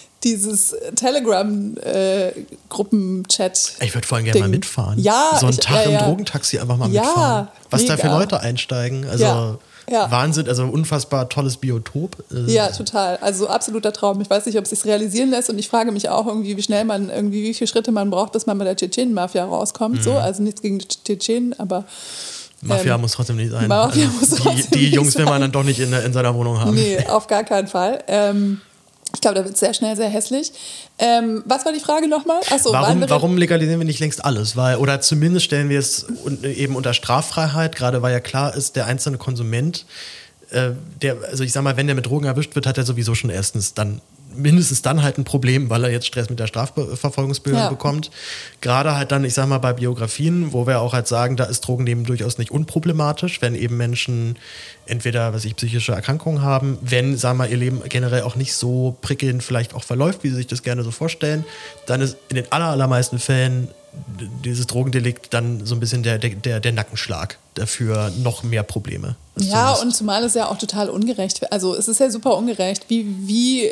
Telegram-Gruppenchat. Ich würde vor allem gerne mal mitfahren. Ja, so einen Tag im Drogentaxi einfach mal mitfahren. Was mega. da für Leute einsteigen. Also Wahnsinn, also unfassbar tolles Biotop. Ja, total. Also absoluter Traum. Ich weiß nicht, ob es sich realisieren lässt und ich frage mich auch irgendwie, wie viele Schritte man braucht, bis man bei der Tschetschenen-Mafia rauskommt. So, also nichts gegen Tschetschenen, aber Mafia muss trotzdem nicht sein. Mafia muss die Jungs will man dann doch nicht in seiner Wohnung haben. Nee, auf gar keinen Fall. Ich glaube, da wird es sehr schnell sehr hässlich. Was war die Frage nochmal? Achso, warum legalisieren wir nicht längst alles? Oder zumindest stellen wir es eben unter Straffreiheit, gerade weil ja klar ist, der einzelne Konsument, also ich sag mal, wenn der mit Drogen erwischt wird, hat er sowieso schon mindestens dann halt ein Problem, weil er jetzt Stress mit der Strafverfolgungsbehörde bekommt. Gerade halt dann, ich sag mal, bei Biografien, wo wir auch halt sagen, da ist Drogennehmen durchaus nicht unproblematisch, wenn eben Menschen entweder, psychische Erkrankungen haben, wenn, sagen wir mal, ihr Leben generell auch nicht so prickelnd vielleicht auch verläuft, wie sie sich das gerne so vorstellen, dann ist in den allermeisten Fällen dieses Drogendelikt dann so ein bisschen der Nackenschlag dafür, noch mehr Probleme. Ja, und zumal es ja auch total ungerecht, also es ist ja super ungerecht, wie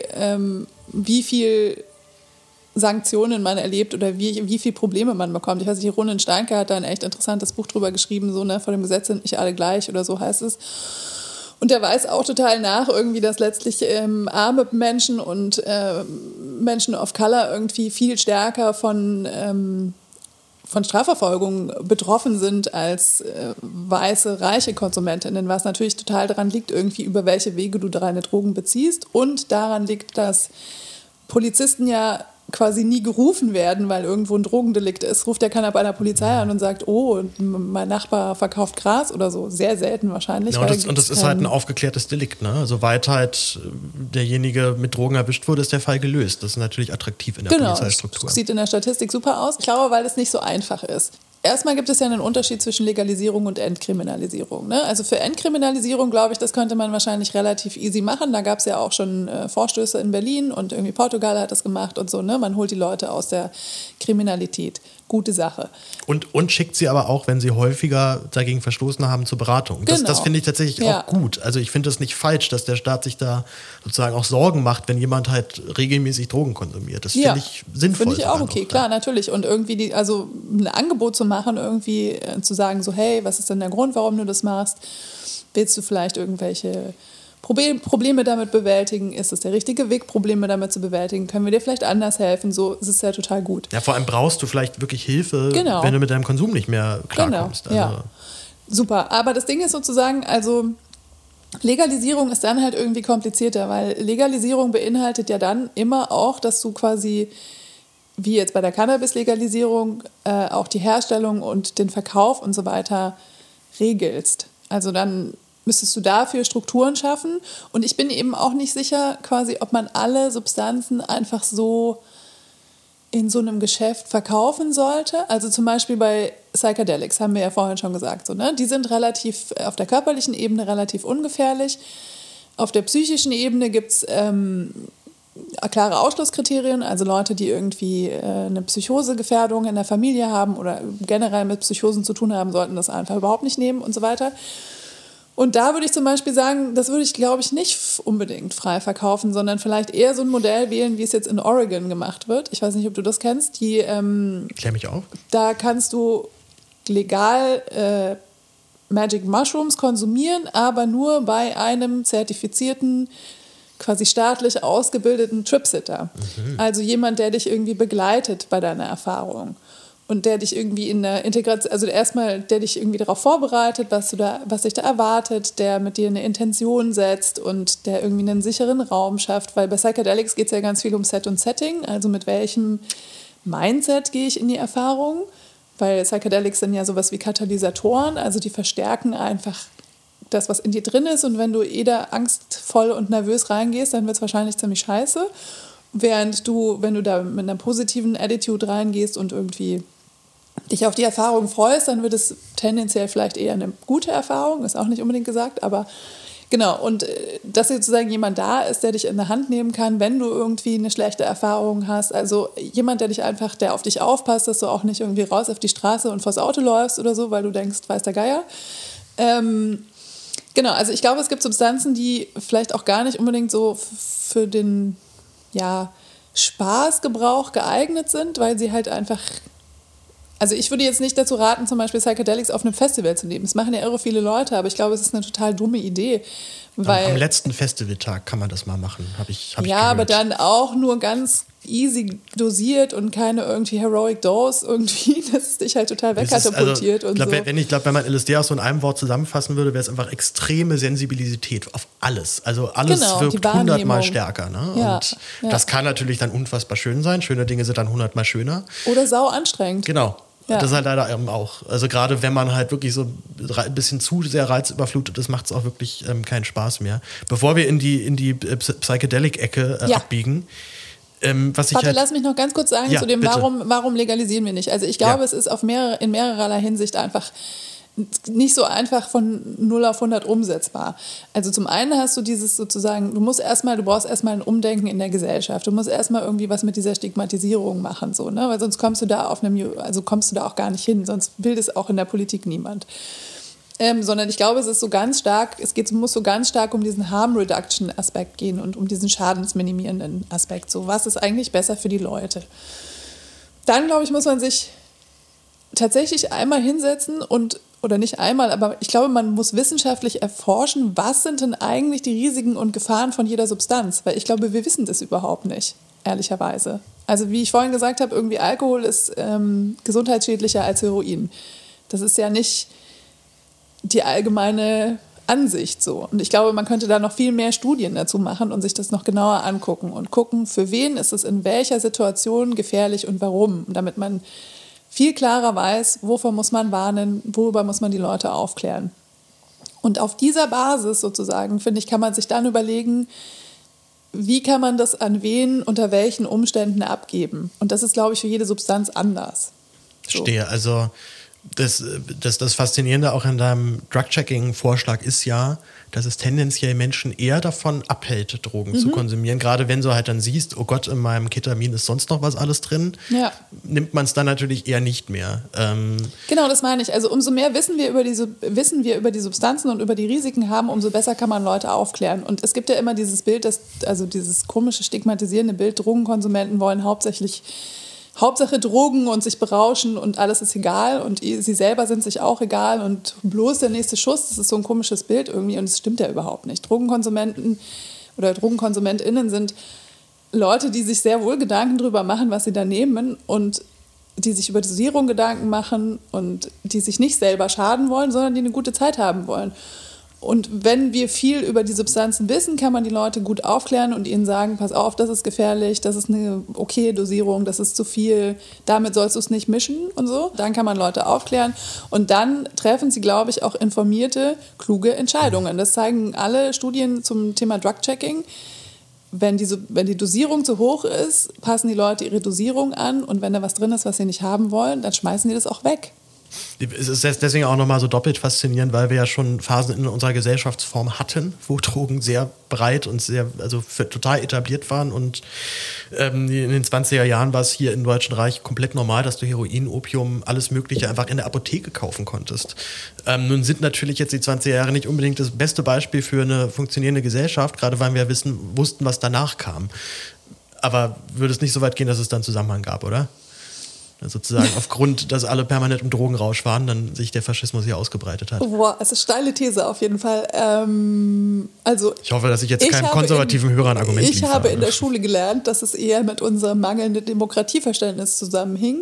viel Sanktionen man erlebt oder wie viel Probleme man bekommt. Ich weiß nicht, Ronen Steinke hat da ein echt interessantes Buch drüber geschrieben, so, ne, vor dem Gesetz sind nicht alle gleich oder so heißt es. Und der weiß auch total nach, irgendwie, dass letztlich arme Menschen und Menschen of Color irgendwie viel stärker von Strafverfolgung betroffen sind als weiße, reiche KonsumentInnen, was natürlich total daran liegt, irgendwie über welche Wege du deine Drogen beziehst und daran liegt, dass Polizisten ja quasi nie gerufen werden, weil irgendwo ein Drogendelikt ist, ruft ja keiner bei der Polizei an und sagt, oh, mein Nachbar verkauft Gras oder so. Sehr selten wahrscheinlich. Ja, und das ist halt ein aufgeklärtes Delikt, ne? Also weit halt derjenige mit Drogen erwischt wurde, ist der Fall gelöst. Das ist natürlich attraktiv in der Polizeistruktur. Sieht in der Statistik super aus. Ich glaube, weil es nicht so einfach ist. Erstmal gibt es ja einen Unterschied zwischen Legalisierung und Entkriminalisierung. Ne? Also für Entkriminalisierung, glaube ich, das könnte man wahrscheinlich relativ easy machen. Da gab es ja auch schon Vorstöße in Berlin und irgendwie Portugal hat das gemacht und so. Ne? Man holt die Leute aus der Kriminalität. Gute Sache. Und schickt sie aber auch, wenn sie häufiger dagegen verstoßen haben, zur Beratung. Das finde ich tatsächlich auch gut. Also ich finde das nicht falsch, dass der Staat sich da sozusagen auch Sorgen macht, wenn jemand halt regelmäßig Drogen konsumiert. Das finde ich sinnvoll. Finde ich auch okay, klar, natürlich. Und irgendwie also ein Angebot zu machen, irgendwie zu sagen so, hey, was ist denn der Grund, warum du das machst? Willst du vielleicht irgendwelche Probleme damit bewältigen? Ist es der richtige Weg, Probleme damit zu bewältigen? Können wir dir vielleicht anders helfen? So ist es ja total gut. Ja, vor allem brauchst du vielleicht wirklich Hilfe, wenn du mit deinem Konsum nicht mehr klarkommst. Genau, ja. Super. Aber das Ding ist sozusagen, also Legalisierung ist dann halt irgendwie komplizierter, weil Legalisierung beinhaltet ja dann immer auch, dass du quasi, wie jetzt bei der Cannabis-Legalisierung, auch die Herstellung und den Verkauf und so weiter regelst. Also dann müsstest du dafür Strukturen schaffen. Und ich bin eben auch nicht sicher, quasi, ob man alle Substanzen einfach so in so einem Geschäft verkaufen sollte. Also zum Beispiel bei Psychedelics, haben wir ja vorhin schon gesagt. So, ne? Die sind relativ auf der körperlichen Ebene relativ ungefährlich. Auf der psychischen Ebene gibt es klare Ausschlusskriterien, also Leute, die irgendwie eine Psychosegefährdung in der Familie haben oder generell mit Psychosen zu tun haben, sollten das einfach überhaupt nicht nehmen und so weiter. Und da würde ich zum Beispiel sagen, das würde ich, glaube ich, nicht unbedingt frei verkaufen, sondern vielleicht eher so ein Modell wählen, wie es jetzt in Oregon gemacht wird. Ich weiß nicht, ob du das kennst. Klär mich auf. Da kannst du legal Magic Mushrooms konsumieren, aber nur bei einem zertifizierten, quasi staatlich ausgebildeten Tripsitter. Also jemand, der dich irgendwie begleitet bei deiner Erfahrung. Und der dich irgendwie in der Integration, also erstmal, der dich irgendwie darauf vorbereitet, was dich da erwartet, der mit dir eine Intention setzt und der irgendwie einen sicheren Raum schafft. Weil bei Psychedelics geht es ja ganz viel um Set und Setting, also mit welchem Mindset gehe ich in die Erfahrung. Weil Psychedelics sind ja sowas wie Katalysatoren, also die verstärken einfach das, was in dir drin ist. Und wenn du da angstvoll und nervös reingehst, dann wird es wahrscheinlich ziemlich scheiße. Während du, wenn du da mit einer positiven Attitude reingehst und irgendwie dich auf die Erfahrung freust, dann wird es tendenziell vielleicht eher eine gute Erfahrung, ist auch nicht unbedingt gesagt, aber genau. Und dass sozusagen jemand da ist, der dich in der Hand nehmen kann, wenn du irgendwie eine schlechte Erfahrung hast. Also jemand, der dich einfach, der auf dich aufpasst, dass du auch nicht irgendwie raus auf die Straße und vors Auto läufst oder so, weil du denkst, weiß der Geier. Genau, also ich glaube, es gibt Substanzen, die vielleicht auch gar nicht unbedingt so für den Spaßgebrauch geeignet sind, weil sie halt einfach... Also ich würde jetzt nicht dazu raten, zum Beispiel Psychedelics auf einem Festival zu nehmen. Das machen ja irre viele Leute, aber ich glaube, es ist eine total dumme Idee. Weil, am letzten Festivaltag kann man das mal machen, hab ich gehört. Aber dann auch nur ganz easy dosiert und keine irgendwie Heroic Dose irgendwie, dass es dich halt total wegkatapultiert und so. Wenn man LSD auch so in einem Wort zusammenfassen würde, wäre es einfach extreme Sensibilität auf alles. Also alles wirkt 100-mal stärker. Ne? Ja, und das kann natürlich dann unfassbar schön sein. Schöne Dinge sind dann 100-mal schöner. Oder sau anstrengend. Genau. Ja. Das ist halt leider eben auch. Also gerade wenn man halt wirklich so ein bisschen zu sehr reizüberflutet ist, macht es auch wirklich keinen Spaß mehr. Bevor wir in die Psychedelic-Ecke abbiegen, lass mich noch ganz kurz sagen zu dem, warum legalisieren wir nicht? Also ich glaube, es ist in mehrererlei Hinsicht einfach nicht so einfach von 0 auf 100 umsetzbar. Also zum einen hast du dieses sozusagen, du brauchst erstmal ein Umdenken in der Gesellschaft. Du musst erstmal irgendwie was mit dieser Stigmatisierung machen, so, ne? Weil sonst kommst du da auch gar nicht hin, sonst will das auch in der Politik niemand. Sondern ich glaube, es ist so ganz stark, muss so ganz stark um diesen Harm-Reduction-Aspekt gehen und um diesen schadensminimierenden Aspekt. So, was ist eigentlich besser für die Leute? Dann, glaube ich, muss man sich tatsächlich einmal hinsetzen oder nicht einmal, aber ich glaube, man muss wissenschaftlich erforschen, was sind denn eigentlich die Risiken und Gefahren von jeder Substanz? Weil ich glaube, wir wissen das überhaupt nicht, ehrlicherweise. Also wie ich vorhin gesagt habe, irgendwie Alkohol ist gesundheitsschädlicher als Heroin. Das ist ja nicht die allgemeine Ansicht so. Und ich glaube, man könnte da noch viel mehr Studien dazu machen und sich das noch genauer angucken und gucken, für wen ist es in welcher Situation gefährlich und warum, damit man viel klarer weiß, wovor muss man warnen, worüber muss man die Leute aufklären. Und auf dieser Basis sozusagen, finde ich, kann man sich dann überlegen, wie kann man das an wen, unter welchen Umständen abgeben. Und das ist, glaube ich, für jede Substanz anders. So. Verstehe, also das Faszinierende auch an deinem Drug-Checking-Vorschlag ist ja, dass es tendenziell Menschen eher davon abhält, Drogen zu konsumieren. Gerade wenn du halt dann siehst, oh Gott, in meinem Ketamin ist sonst noch was alles drin, nimmt man es dann natürlich eher nicht mehr. Genau, das meine ich. Also umso mehr Wissen wir über die Substanzen und über die Risiken haben, umso besser kann man Leute aufklären. Und es gibt ja immer dieses Bild, dieses komische, stigmatisierende Bild, Drogenkonsumenten wollen Hauptsache Drogen und sich berauschen und alles ist egal und sie selber sind sich auch egal und bloß der nächste Schuss, das ist so ein komisches Bild irgendwie und es stimmt ja überhaupt nicht. Drogenkonsumenten oder DrogenkonsumentInnen sind Leute, die sich sehr wohl Gedanken darüber machen, was sie da nehmen und die sich über Dosierung Gedanken machen und die sich nicht selber schaden wollen, sondern die eine gute Zeit haben wollen. Und wenn wir viel über die Substanzen wissen, kann man die Leute gut aufklären und ihnen sagen, pass auf, das ist gefährlich, das ist eine okaye Dosierung, das ist zu viel, damit sollst du es nicht mischen und so. Dann kann man Leute aufklären und dann treffen sie, glaube ich, auch informierte, kluge Entscheidungen. Das zeigen alle Studien zum Thema Drug-Checking. Wenn die Dosierung zu hoch ist, passen die Leute ihre Dosierung an und wenn da was drin ist, was sie nicht haben wollen, dann schmeißen die das auch weg. Es ist deswegen auch nochmal so doppelt faszinierend, weil wir ja schon Phasen in unserer Gesellschaftsform hatten, wo Drogen sehr breit und total etabliert waren. Und in den 20er Jahren war es hier im Deutschen Reich komplett normal, dass du Heroin, Opium, alles Mögliche einfach in der Apotheke kaufen konntest. Nun sind natürlich jetzt die 20er Jahre nicht unbedingt das beste Beispiel für eine funktionierende Gesellschaft, gerade weil wir wussten, was danach kam. Aber würde es nicht so weit gehen, dass es dann Zusammenhang gab, oder? Sozusagen aufgrund, dass alle permanent im Drogenrausch waren, dann sich der Faschismus hier ausgebreitet hat. Boah, es ist steile These auf jeden Fall. Ich hoffe, dass ich jetzt keinem konservativen Hörer ein Argument liefere. Ich habe in der Schule gelernt, dass es eher mit unserem mangelnden Demokratieverständnis zusammenhing.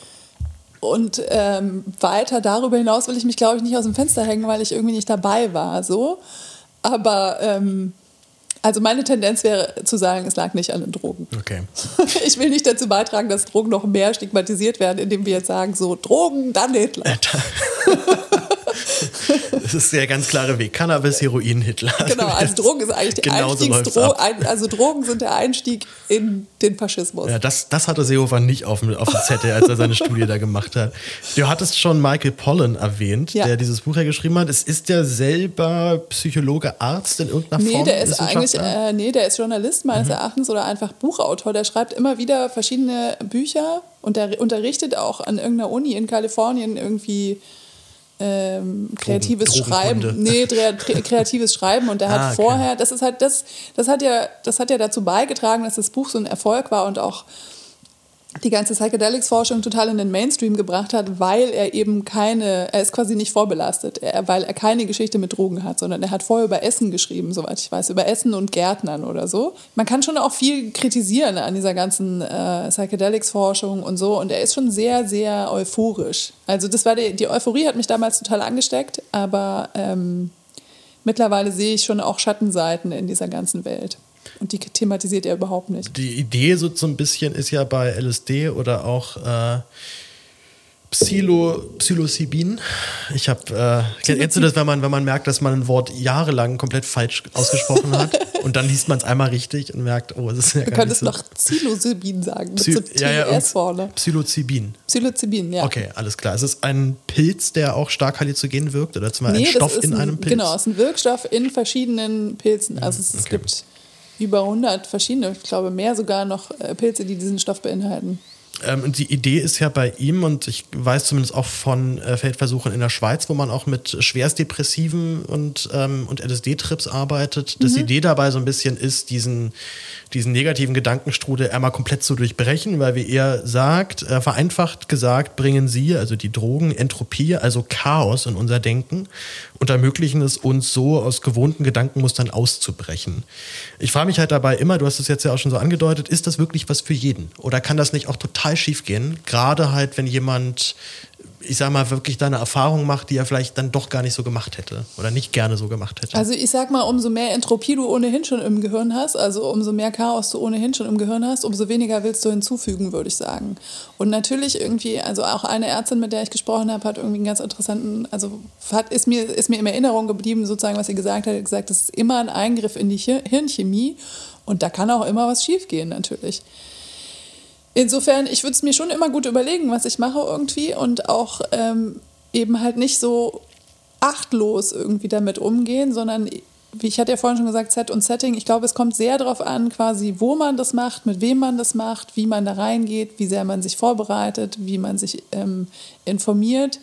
Und weiter darüber hinaus will ich mich, glaube ich, nicht aus dem Fenster hängen, weil ich irgendwie nicht dabei war. So. Aber also meine Tendenz wäre zu sagen, es lag nicht an den Drogen. Okay. Ich will nicht dazu beitragen, dass Drogen noch mehr stigmatisiert werden, indem wir jetzt sagen, so Drogen, dann Hitler. Das ist der ganz klare Weg. Cannabis, Heroin, Hitler. Genau, also Drogen ist eigentlich die also Drogen sind der Einstieg in den Faschismus. Ja, das hatte Seehofer nicht auf dem Zettel, als er seine Studie da gemacht hat. Du hattest schon Michael Pollan erwähnt, der dieses Buch ja geschrieben hat. Ist der selber Psychologe, Arzt in irgendeiner Form? Der ist eigentlich, der ist Journalist meines Erachtens oder einfach Buchautor. Der schreibt immer wieder verschiedene Bücher und der unterrichtet auch an irgendeiner Uni in Kalifornien irgendwie kreatives Schreiben. Kreatives Schreiben. Und der hat vorher, das hat ja dazu beigetragen, dass das Buch so ein Erfolg war und auch die ganze Psychedelics-Forschung total in den Mainstream gebracht hat, weil er eben er ist quasi nicht vorbelastet, weil er keine Geschichte mit Drogen hat, sondern er hat vorher über Essen geschrieben, soweit ich weiß, über Essen und Gärtnern oder so. Man kann schon auch viel kritisieren an dieser ganzen Psychedelics-Forschung und so, und er ist schon sehr, sehr euphorisch. Also die Euphorie hat mich damals total angesteckt, aber mittlerweile sehe ich schon auch Schattenseiten in dieser ganzen Welt. Und die thematisiert er überhaupt nicht. Die Idee so ein bisschen ist ja bei LSD oder auch Psilocybin. Kennst du das, wenn man merkt, dass man ein Wort jahrelang komplett falsch ausgesprochen hat und dann liest man es einmal richtig und merkt, oh, es ist ja gar nicht so. Du könntest noch Psilocybin sagen, mit so TS vorne. Psilocybin. Psilocybin, ja. Okay, alles klar. Es ist ein Pilz, der auch stark halluzinogen wirkt, oder ein Stoff in einem Pilz? Genau, es ist ein Wirkstoff in verschiedenen Pilzen. Also es gibt über 100 verschiedene, ich glaube mehr sogar noch Pilze, die diesen Stoff beinhalten. Und die Idee ist ja bei ihm, und ich weiß zumindest auch von Feldversuchen in der Schweiz, wo man auch mit Schwerstdepressiven und LSD-Trips arbeitet, dass die Idee dabei so ein bisschen ist, diesen negativen Gedankenstrudel einmal komplett zu durchbrechen, weil, wie er sagt, vereinfacht gesagt, bringen sie, also die Drogen, Entropie, also Chaos in unser Denken und ermöglichen es uns so, aus gewohnten Gedankenmustern auszubrechen. Ich frage mich halt dabei immer, du hast es jetzt ja auch schon so angedeutet, ist das wirklich was für jeden? Oder kann das nicht auch total schief gehen? Gerade halt, wenn jemand, ich sag mal, wirklich da eine Erfahrung macht, die er vielleicht dann doch gar nicht so gemacht hätte oder nicht gerne so gemacht hätte. Also ich sag mal, umso mehr Entropie du ohnehin schon im Gehirn hast, also umso mehr Chaos du ohnehin schon im Gehirn hast, umso weniger willst du hinzufügen, würde ich sagen. Und natürlich irgendwie, also auch eine Ärztin, mit der ich gesprochen habe, hat irgendwie einen ganz interessanten, ist mir in Erinnerung geblieben, sozusagen, was sie gesagt hat. Das ist immer ein Eingriff in die Hirnchemie und da kann auch immer was schiefgehen, natürlich. Insofern, ich würde es mir schon immer gut überlegen, was ich mache irgendwie und auch eben halt nicht so achtlos irgendwie damit umgehen, sondern, wie ich hatte ja vorhin schon gesagt, Set und Setting. Ich glaube, es kommt sehr darauf an, quasi, wo man das macht, mit wem man das macht, wie man da reingeht, wie sehr man sich vorbereitet, wie man sich informiert.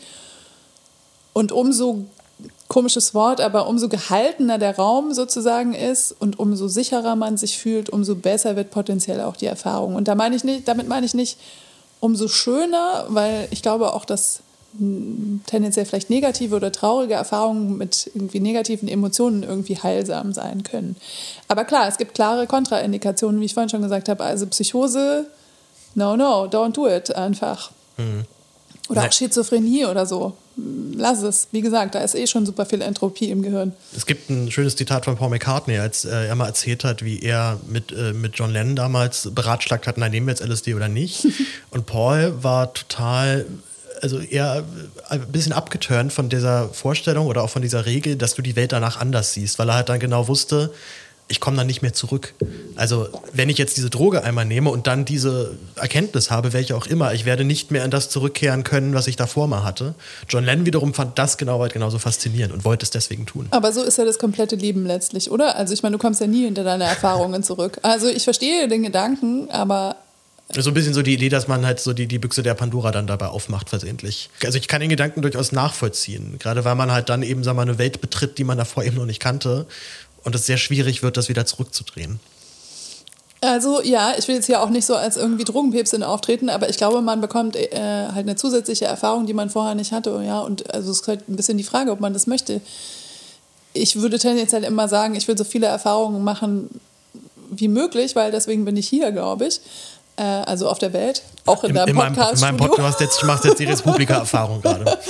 Und umso, komisches Wort, aber umso gehaltener der Raum sozusagen ist und umso sicherer man sich fühlt, umso besser wird potenziell auch die Erfahrung. Und damit meine ich nicht umso schöner, weil ich glaube auch, dass tendenziell vielleicht negative oder traurige Erfahrungen mit irgendwie negativen Emotionen irgendwie heilsam sein können. Aber klar, es gibt klare Kontraindikationen, wie ich vorhin schon gesagt habe. Also Psychose, no, don't do it einfach. Oder auch Schizophrenie oder so. Lass es. Wie gesagt, da ist schon super viel Entropie im Gehirn. Es gibt ein schönes Zitat von Paul McCartney, als er mal erzählt hat, wie er mit John Lennon damals beratschlagt hat, nehmen wir jetzt LSD oder nicht. Und Paul war total, also eher ein bisschen abgeturnt von dieser Vorstellung oder auch von dieser Regel, dass du die Welt danach anders siehst, weil er halt dann genau wusste, ich komme dann nicht mehr zurück. Also wenn ich jetzt diese Droge einmal nehme und dann diese Erkenntnis habe, welche auch immer, ich werde nicht mehr in das zurückkehren können, was ich davor mal hatte. John Lennon wiederum fand das genauso faszinierend und wollte es deswegen tun. Aber so ist ja das komplette Leben letztlich, oder? Also ich meine, du kommst ja nie hinter deine Erfahrungen zurück. Also ich verstehe den Gedanken, aber... So ein bisschen so die Idee, dass man halt so die Büchse der Pandora dann dabei aufmacht versehentlich. Also ich kann den Gedanken durchaus nachvollziehen, gerade weil man halt dann eben, sagen wir mal, eine Welt betritt, die man davor eben noch nicht kannte. Und es sehr schwierig wird, das wieder zurückzudrehen. Also ja, ich will jetzt hier auch nicht so als irgendwie Drogenpäpstin auftreten, aber ich glaube, man bekommt halt eine zusätzliche Erfahrung, die man vorher nicht hatte. Ja, und also es ist halt ein bisschen die Frage, ob man das möchte. Ich würde tendenziell immer sagen, ich will so viele Erfahrungen machen wie möglich, weil deswegen bin ich hier, glaube ich. Also auf der Welt, auch in deinem Podcast. In meinem Podcast, du machst jetzt die Republika-Erfahrung gerade.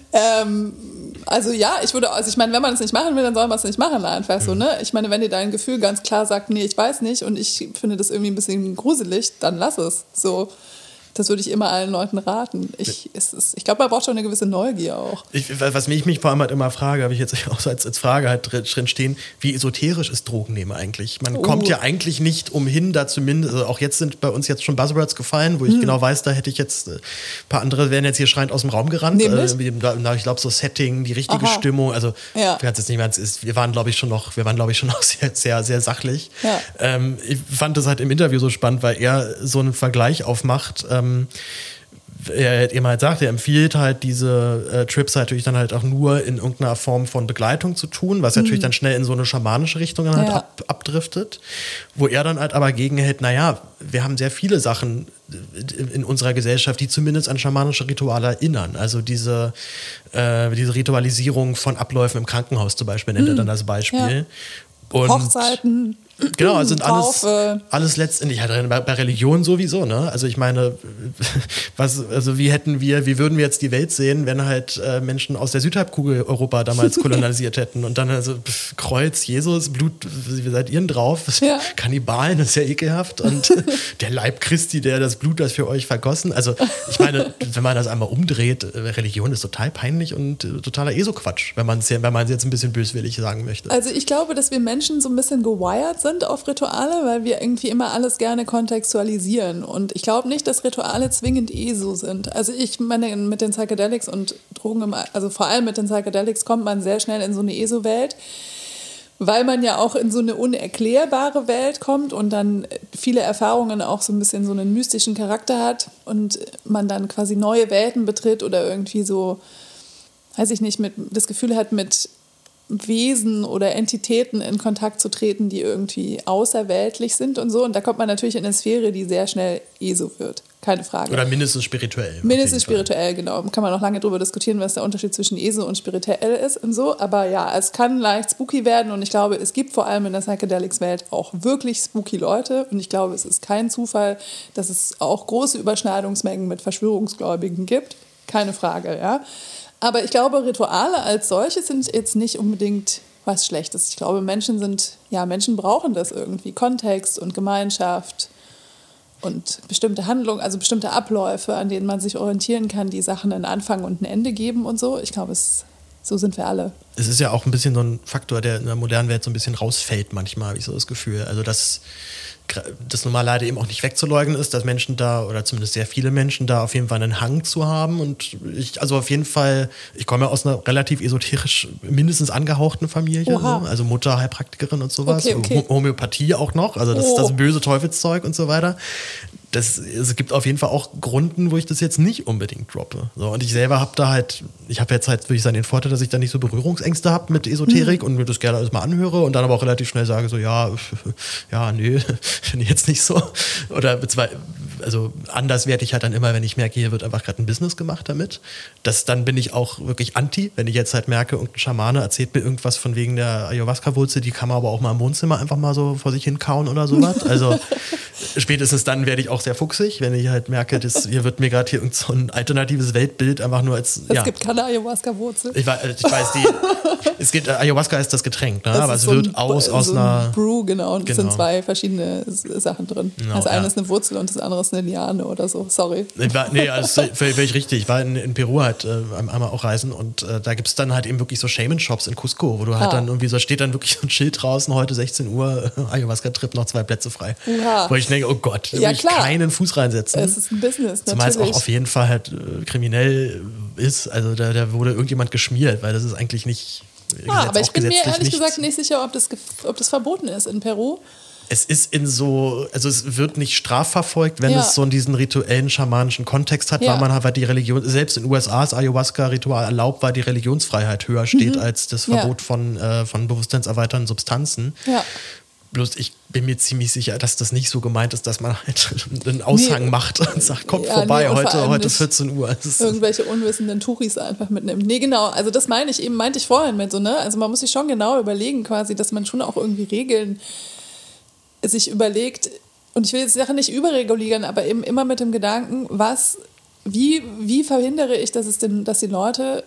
Also ja, ich meine, wenn man es nicht machen will, dann soll man es nicht machen einfach so, ne? Ich meine, wenn dir dein Gefühl ganz klar sagt, nee, ich weiß nicht und ich finde das irgendwie ein bisschen gruselig, dann lass es. So, Das würde ich immer allen Leuten raten. Ich glaube, man braucht schon eine gewisse Neugier auch. Was mich vor allem halt immer frage, habe ich jetzt auch so als Frage halt drin stehen, wie esoterisch ist Drogennehmen eigentlich? Man kommt ja eigentlich nicht umhin, da zumindest, also auch jetzt sind bei uns jetzt schon Buzzwords gefallen, wo ich genau weiß, da hätte ich jetzt, ein paar andere wären jetzt hier schreiend aus dem Raum gerannt. Ich glaube, so Setting, die richtige Stimmung, also ich weiß jetzt nicht mehr, wir waren, glaube ich, schon noch sehr, sehr, sehr sachlich. Ja. Ich fand das halt im Interview so spannend, weil er so einen Vergleich aufmacht. Er eben halt sagt, er empfiehlt halt diese Trips halt natürlich dann halt auch nur in irgendeiner Form von Begleitung zu tun, was natürlich dann schnell in so eine schamanische Richtung dann halt abdriftet, wo er dann halt aber gegenhält, naja, wir haben sehr viele Sachen in unserer Gesellschaft, die zumindest an schamanische Rituale erinnern. Also diese Ritualisierung von Abläufen im Krankenhaus zum Beispiel, nennt er dann als Beispiel. Und Hochzeiten. Genau, also sind alles letztendlich halt bei Religion sowieso, ne? Also ich meine, wie würden wir jetzt die Welt sehen, wenn halt Menschen aus der Südhalbkugel Europa damals kolonialisiert hätten und dann also Kreuz, Jesus, Blut, wie seid ihr denn drauf? Kannibalen, das ist ja ekelhaft und der Leib Christi, das Blut, das für euch vergossen. Also ich meine, wenn man das einmal umdreht, Religion ist total peinlich und totaler ESO-Quatsch, wenn man es jetzt ein bisschen böswillig sagen möchte. Also ich glaube, dass wir Menschen so ein bisschen gewired sind auf Rituale, weil wir irgendwie immer alles gerne kontextualisieren. Und ich glaube nicht, dass Rituale zwingend ESO sind. Also ich meine, mit den Psychedelics und Drogen, also vor allem mit den Psychedelics kommt man sehr schnell in so eine ESO-Welt, weil man ja auch in so eine unerklärbare Welt kommt und dann viele Erfahrungen auch so ein bisschen so einen mystischen Charakter hat und man dann quasi neue Welten betritt oder irgendwie so, weiß ich nicht, das Gefühl hat, mit Wesen oder Entitäten in Kontakt zu treten, die irgendwie außerweltlich sind und so. Und da kommt man natürlich in eine Sphäre, die sehr schnell ESO wird. Keine Frage. Oder mindestens spirituell. Mindestens spirituell, genau. Kann man noch lange darüber diskutieren, was der Unterschied zwischen ESO und spirituell ist und so. Aber ja, es kann leicht spooky werden und ich glaube, es gibt vor allem in der Psychedelics-Welt auch wirklich spooky Leute und ich glaube, es ist kein Zufall, dass es auch große Überschneidungsmengen mit Verschwörungsgläubigen gibt. Keine Frage, ja. Aber ich glaube, Rituale als solche sind jetzt nicht unbedingt was Schlechtes. Ich glaube, Menschen brauchen das irgendwie. Kontext und Gemeinschaft und bestimmte Handlungen, also bestimmte Abläufe, an denen man sich orientieren kann, die Sachen einen Anfang und ein Ende geben und so. Ich glaube, so sind wir alle. Es ist ja auch ein bisschen so ein Faktor, der in der modernen Welt so ein bisschen rausfällt manchmal, habe ich so das Gefühl. Also dass das nun mal leider eben auch nicht wegzuleugnen ist, dass Menschen da, oder zumindest sehr viele Menschen da auf jeden Fall einen Hang zu haben. Und ich komme ja aus einer relativ esoterisch mindestens angehauchten Familie, so. Also Mutter, Heilpraktikerin und sowas. Okay. Homöopathie auch noch, also das ist das böse Teufelszeug und so weiter. Es gibt auf jeden Fall auch Gründen, wo ich das jetzt nicht unbedingt droppe. So, und ich selber ich habe jetzt halt, würde ich sagen, den Vorteil, dass ich da nicht so Berührungsängste habe mit Esoterik und mir das gerne alles mal anhöre und dann aber auch relativ schnell sage so, nö, finde ich jetzt nicht so. Oder also anders werde ich halt dann immer, wenn ich merke, hier wird einfach gerade ein Business gemacht damit. Dann bin ich auch wirklich anti, wenn ich jetzt halt merke, irgendein Schamane erzählt mir irgendwas von wegen der Ayahuasca-Wurzel, die kann man aber auch mal im Wohnzimmer einfach mal so vor sich hin kauen oder sowas. Also spätestens dann werde ich auch sehr fuchsig, wenn ich halt merke, hier wird mir gerade hier irgend so ein alternatives Weltbild einfach nur als... Es gibt keine Ayahuasca-Wurzel. Ich weiß, Ayahuasca ist das Getränk, ne? Aber es wird aus einer... Brew, genau. Und es sind zwei verschiedene Sachen drin. Genau, das eine ist eine Wurzel und das andere ist eine Liane oder so. Sorry. Also völlig richtig. Ich war in Peru halt einmal auch reisen und da gibt es dann halt eben wirklich so Shaman-Shops in Cusco, wo du halt dann irgendwie steht dann wirklich so ein Schild draußen, heute 16 Uhr, Ayahuasca-Trip, noch 2 Plätze frei. Wo ich denke, oh Gott, will ich keinen Fuß reinsetzen. Es ist ein Business, zumal es auch auf jeden Fall halt kriminell ist. Also da wurde irgendjemand geschmiert, weil das ist eigentlich nicht... aber ich bin mir ehrlich gesagt nicht sicher, ob das verboten ist in Peru. Es ist also es wird nicht strafverfolgt, wenn es so diesen rituellen, schamanischen Kontext hat, weil man halt die Religion, selbst in den USA ist Ayahuasca-Ritual erlaubt, weil die Religionsfreiheit höher steht als das Verbot von bewusstseinserweiternden Substanzen. Ja. Bloß ich bin mir ziemlich sicher, dass das nicht so gemeint ist, dass man halt einen Aushang macht und sagt, kommt vorbei, heute 14 Uhr. Irgendwelche unwissenden Touris einfach mitnimmt. Nee, genau, also das meinte ich vorhin mit so, ne? Also man muss sich schon genau überlegen quasi, dass man schon auch irgendwie Regeln sich überlegt, und ich will jetzt die Sache nicht überregulieren, aber eben immer mit dem Gedanken, wie verhindere ich, dass die Leute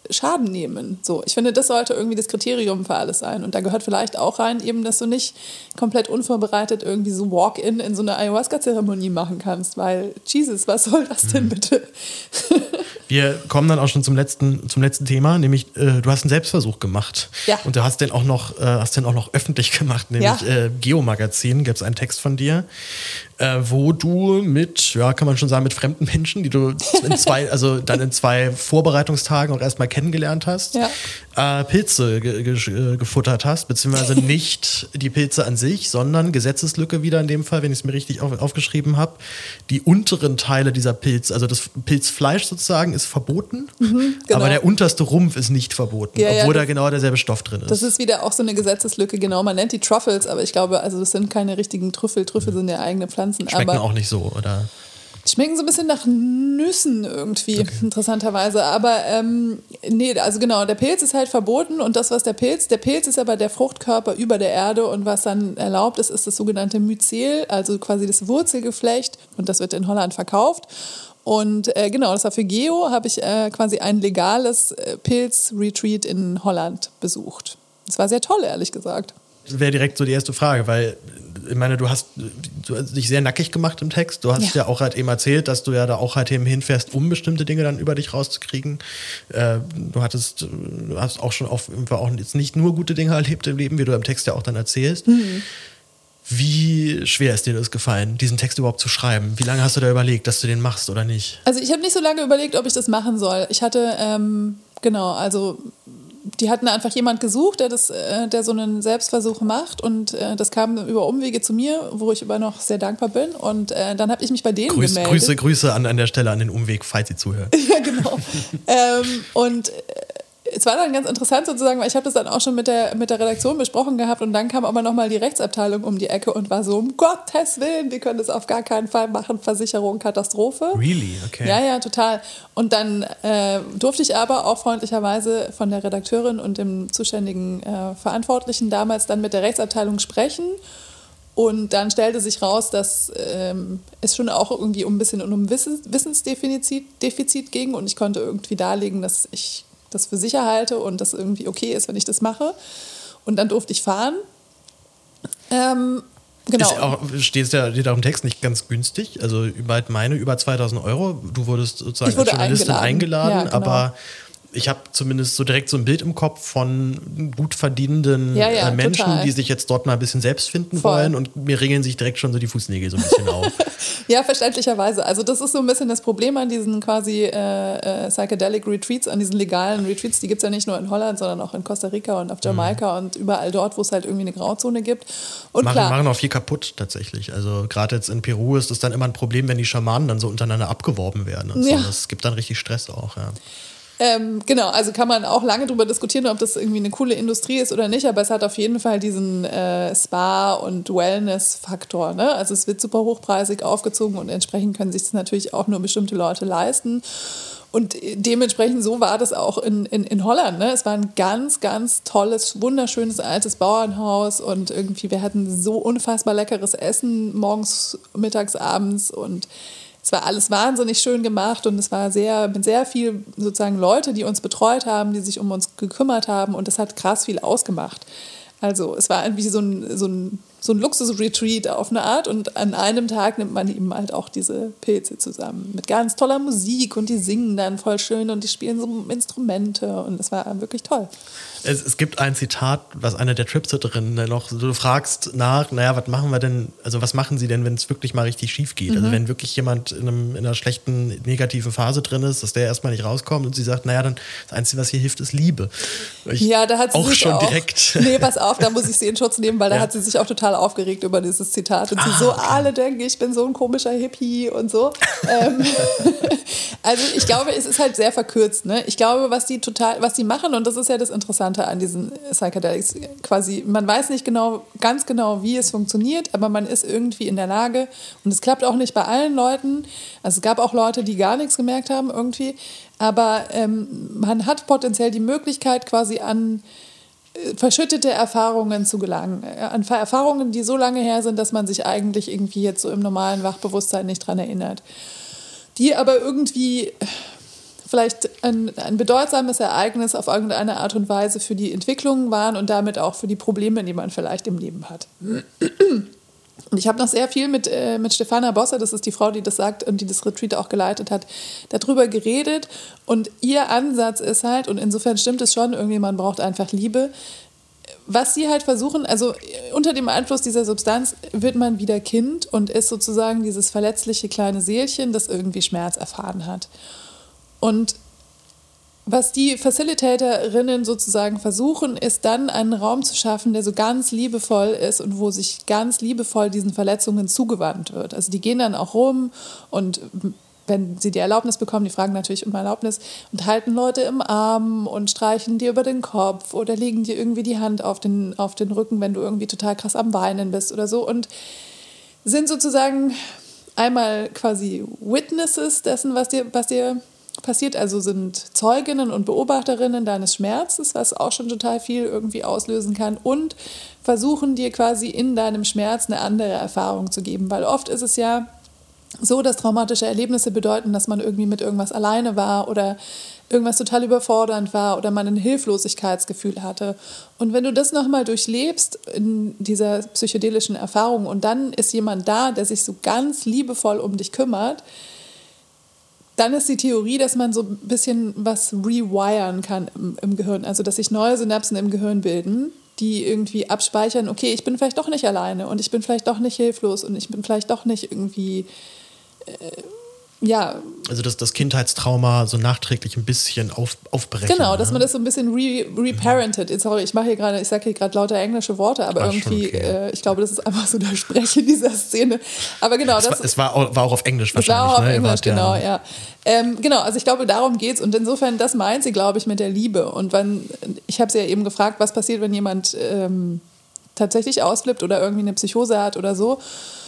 Schaden nehmen. So, ich finde, das sollte irgendwie das Kriterium für alles sein. Und da gehört vielleicht auch rein, eben, dass du nicht komplett unvorbereitet irgendwie so Walk-in in so eine Ayahuasca-Zeremonie machen kannst, weil, Jesus, was soll das denn bitte? Wir kommen dann auch schon zum letzten Thema, nämlich du hast einen Selbstversuch gemacht. Ja. Und du hast den auch noch öffentlich gemacht, nämlich Geo-Magazin, gibt es einen Text von dir, wo du kann man schon sagen, mit fremden Menschen, die du in zwei Vorbereitungstagen auch erstmal kennengelernt hast, Pilze gefuttert hast, beziehungsweise nicht die Pilze an sich, sondern Gesetzeslücke wieder in dem Fall, wenn ich es mir richtig aufgeschrieben habe, die unteren Teile dieser Pilze, also das Pilzfleisch sozusagen ist verboten, Genau. aber der unterste Rumpf ist nicht verboten, obwohl da genau derselbe Stoff drin ist. Das ist wieder auch so eine Gesetzeslücke, genau. Man nennt die Truffles, aber ich glaube, also das sind keine richtigen Trüffel. Trüffel sind ja eigene Pflanzen. Schmecken aber auch nicht so, oder? Die schmecken so ein bisschen nach Nüssen irgendwie, interessanterweise. Aber nee, also genau, der Pilz ist halt verboten und das, was der Pilz ist aber der Fruchtkörper über der Erde und was dann erlaubt ist, ist das sogenannte Myzel, also quasi das Wurzelgeflecht und das wird in Holland verkauft. Und genau, das war für Geo, habe ich quasi ein legales Pilz-Retreat in Holland besucht. Das war sehr toll, ehrlich gesagt. Das wäre direkt so die erste Frage, weil ich meine, du hast dich sehr nackig gemacht im Text. Du hast ja auch halt eben erzählt, dass du ja da auch halt eben hinfährst, um bestimmte Dinge dann über dich rauszukriegen. Du hast auch schon auch jetzt nicht nur gute Dinge erlebt im Leben, wie du im Text ja auch dann erzählst. Mhm. Wie schwer ist dir das gefallen, diesen Text überhaupt zu schreiben? Wie lange hast du da überlegt, dass du den machst oder nicht? Also ich habe nicht so lange überlegt, ob ich das machen soll. Ich hatte, die hatten einfach jemand gesucht, der so einen Selbstversuch macht und das kam über Umwege zu mir, wo ich aber noch sehr dankbar bin und dann habe ich mich bei denen gemeldet. Grüße an der Stelle an den Umweg, falls Sie zuhören. Ja, genau. Und es war dann ganz interessant sozusagen, weil ich habe das dann auch schon mit der Redaktion besprochen gehabt und dann kam aber nochmal die Rechtsabteilung um die Ecke und war so, um Gottes Willen, wir können das auf gar keinen Fall machen, Versicherung, Katastrophe. Really? Okay. Ja, total. Und dann durfte ich aber auch freundlicherweise von der Redakteurin und dem zuständigen Verantwortlichen damals dann mit der Rechtsabteilung sprechen. Und dann stellte sich raus, dass es schon auch irgendwie ein bisschen um Wissensdefizit ging und ich konnte irgendwie darlegen, dass ich das für sicher halte und das irgendwie okay ist, wenn ich das mache. Und dann durfte ich fahren. Genau. Steht da im Text nicht ganz günstig, also über 2.000 €. Du wurdest sozusagen als Journalistin eingeladen, ja, genau. Aber ich habe zumindest so direkt so ein Bild im Kopf von gut verdienenden Menschen, total. Die sich jetzt dort mal ein bisschen selbst finden wollen und mir regeln sich direkt schon so die Fußnägel so ein bisschen auf. Ja, verständlicherweise. Also das ist so ein bisschen das Problem an diesen quasi Psychedelic Retreats, an diesen legalen Retreats. Die gibt es ja nicht nur in Holland, sondern auch in Costa Rica und auf Jamaika und überall dort, wo es halt irgendwie eine Grauzone gibt. Und machen auch viel kaputt tatsächlich. Also gerade jetzt in Peru ist es dann immer ein Problem, wenn die Schamanen dann so untereinander abgeworben werden. Und so. Das gibt dann richtig Stress auch, ja. Genau, also kann man auch lange darüber diskutieren, ob das irgendwie eine coole Industrie ist oder nicht, aber es hat auf jeden Fall diesen Spa- und Wellness-Faktor. Ne? Also es wird super hochpreisig aufgezogen und entsprechend können sich das natürlich auch nur bestimmte Leute leisten. Und dementsprechend so war das auch in Holland. Ne? Es war ein ganz, ganz tolles, wunderschönes altes Bauernhaus und irgendwie wir hatten so unfassbar leckeres Essen morgens, mittags, abends und es war alles wahnsinnig schön gemacht und es war mit sehr viel sozusagen Leute, die uns betreut haben, die sich um uns gekümmert haben und das hat krass viel ausgemacht. Also es war irgendwie so ein Luxus-Retreat auf eine Art und an einem Tag nimmt man eben halt auch diese Pilze zusammen mit ganz toller Musik und die singen dann voll schön und die spielen so Instrumente und das war wirklich toll. Es gibt ein Zitat, was eine der Tripsitterinnen noch, du fragst nach, was machen wir denn, also was machen sie denn, wenn es wirklich mal richtig schief geht? Also wenn wirklich jemand in einer schlechten, negativen Phase drin ist, dass der erstmal nicht rauskommt und sie sagt, dann das Einzige, was hier hilft, ist Liebe. Da hat sie auch sich schon direkt. Nee, pass auf, da muss ich sie in Schutz nehmen, weil da hat sie sich auch total aufgeregt über dieses Zitat und alle denken, ich bin so ein komischer Hippie und so. Also ich glaube, es ist halt sehr verkürzt. Ne? Ich glaube, was die machen, und das ist ja das Interessante an diesen Psychedelics, quasi, man weiß nicht ganz genau, wie es funktioniert, aber man ist irgendwie in der Lage, und es klappt auch nicht bei allen Leuten, also es gab auch Leute, die gar nichts gemerkt haben irgendwie, aber man hat potenziell die Möglichkeit, quasi an verschüttete Erfahrungen zu gelangen. An Erfahrungen, die so lange her sind, dass man sich eigentlich irgendwie jetzt so im normalen Wachbewusstsein nicht dran erinnert. Die aber irgendwie vielleicht ein bedeutsames Ereignis auf irgendeine Art und Weise für die Entwicklung waren und damit auch für die Probleme, die man vielleicht im Leben hat. Und ich habe noch sehr viel mit Stefana Bosse, das ist die Frau, die das sagt und die das Retreat auch geleitet hat, darüber geredet. Und ihr Ansatz ist halt, und insofern stimmt es schon, irgendwie man braucht einfach Liebe. Was sie halt versuchen, also unter dem Einfluss dieser Substanz wird man wieder Kind und ist sozusagen dieses verletzliche kleine Seelchen, das irgendwie Schmerz erfahren hat. Und was die Facilitatorinnen sozusagen versuchen, ist dann einen Raum zu schaffen, der so ganz liebevoll ist und wo sich ganz liebevoll diesen Verletzungen zugewandt wird. Also die gehen dann auch rum und wenn sie die Erlaubnis bekommen, die fragen natürlich um Erlaubnis und halten Leute im Arm und streichen dir über den Kopf oder legen dir irgendwie die Hand auf den Rücken, wenn du irgendwie total krass am Weinen bist oder so und sind sozusagen einmal quasi Witnesses dessen, was dir passiert, also sind Zeuginnen und Beobachterinnen deines Schmerzes, was auch schon total viel irgendwie auslösen kann und versuchen dir quasi in deinem Schmerz eine andere Erfahrung zu geben, weil oft ist es ja so, dass traumatische Erlebnisse bedeuten, dass man irgendwie mit irgendwas alleine war oder irgendwas total überfordernd war oder man ein Hilflosigkeitsgefühl hatte. Und wenn du das nochmal durchlebst in dieser psychedelischen Erfahrung und dann ist jemand da, der sich so ganz liebevoll um dich kümmert, dann ist die Theorie, dass man so ein bisschen was rewiren kann im Gehirn, also dass sich neue Synapsen im Gehirn bilden, die irgendwie abspeichern, okay, ich bin vielleicht doch nicht alleine und ich bin vielleicht doch nicht hilflos und ich bin vielleicht doch nicht irgendwie Also das Kindheitstrauma so nachträglich ein bisschen aufbrechen. Genau, dass man das so ein bisschen reparented. Sorry, ich sage hier gerade lauter englische Worte, aber irgendwie, okay. Ich glaube, das ist einfach so der Sprech in dieser Szene. Aber genau, es war auch auf Englisch wahrscheinlich. Es war auch auf Englisch, genau, ja. Genau, also ich glaube, darum geht's und insofern, das meint sie, glaube ich, mit der Liebe. Und ich habe sie ja eben gefragt, was passiert, wenn jemand tatsächlich ausflippt oder irgendwie eine Psychose hat oder so.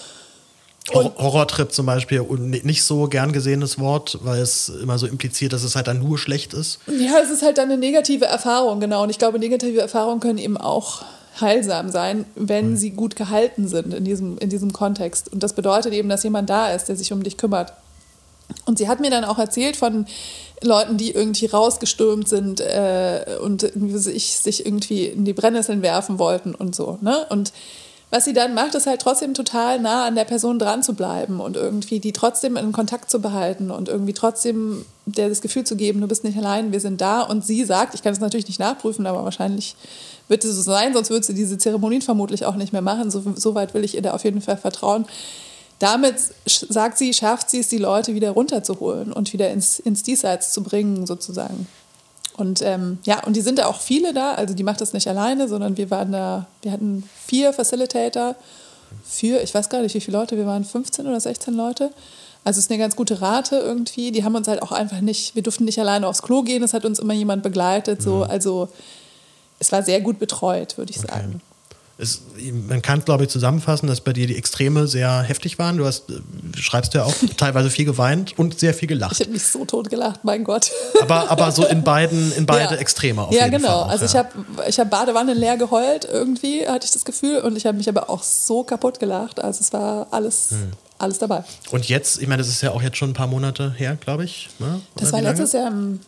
Horrortrip zum Beispiel, nicht so gern gesehenes Wort, weil es immer so impliziert, dass es halt dann nur schlecht ist. Ja, es ist halt dann eine negative Erfahrung, genau. Und ich glaube, negative Erfahrungen können eben auch heilsam sein, wenn sie gut gehalten sind in diesem Kontext. Und das bedeutet eben, dass jemand da ist, der sich um dich kümmert. Und sie hat mir dann auch erzählt von Leuten, die irgendwie rausgestürmt sind und sich irgendwie in die Brennnesseln werfen wollten und so, ne? Und was sie dann macht, ist halt trotzdem total nah an der Person dran zu bleiben und irgendwie die trotzdem in Kontakt zu behalten und irgendwie trotzdem der das Gefühl zu geben, du bist nicht allein, wir sind da. Und sie sagt, ich kann es natürlich nicht nachprüfen, aber wahrscheinlich wird es so sein, sonst würde sie diese Zeremonien vermutlich auch nicht mehr machen. So weit will ich ihr da auf jeden Fall vertrauen. Damit, sagt sie, schafft sie es, die Leute wieder runterzuholen und wieder ins Diesseits zu bringen, sozusagen. Und und die sind da auch viele da, also die macht das nicht alleine, sondern wir hatten 4 Facilitator ich weiß gar nicht, wie viele Leute, wir waren 15 oder 16 Leute. Also es ist eine ganz gute Rate irgendwie. Die haben uns halt auch einfach wir durften nicht alleine aufs Klo gehen, es hat uns immer jemand begleitet. So. Also es war sehr gut betreut, würde ich sagen. Man kann, glaube ich, zusammenfassen, dass bei dir die Extreme sehr heftig waren. Du schreibst ja auch teilweise viel geweint und sehr viel gelacht. Ich habe mich so tot gelacht, mein Gott. Aber so in beide Extreme auf jeden Fall. Ja, genau. Also ich hab Badewanne leer geheult irgendwie, hatte ich das Gefühl. Und ich habe mich aber auch so kaputt gelacht. Also es war alles dabei. Und jetzt, ich meine, das ist ja auch jetzt schon ein paar Monate her, glaube ich. Ne? Das war letztes Jahr im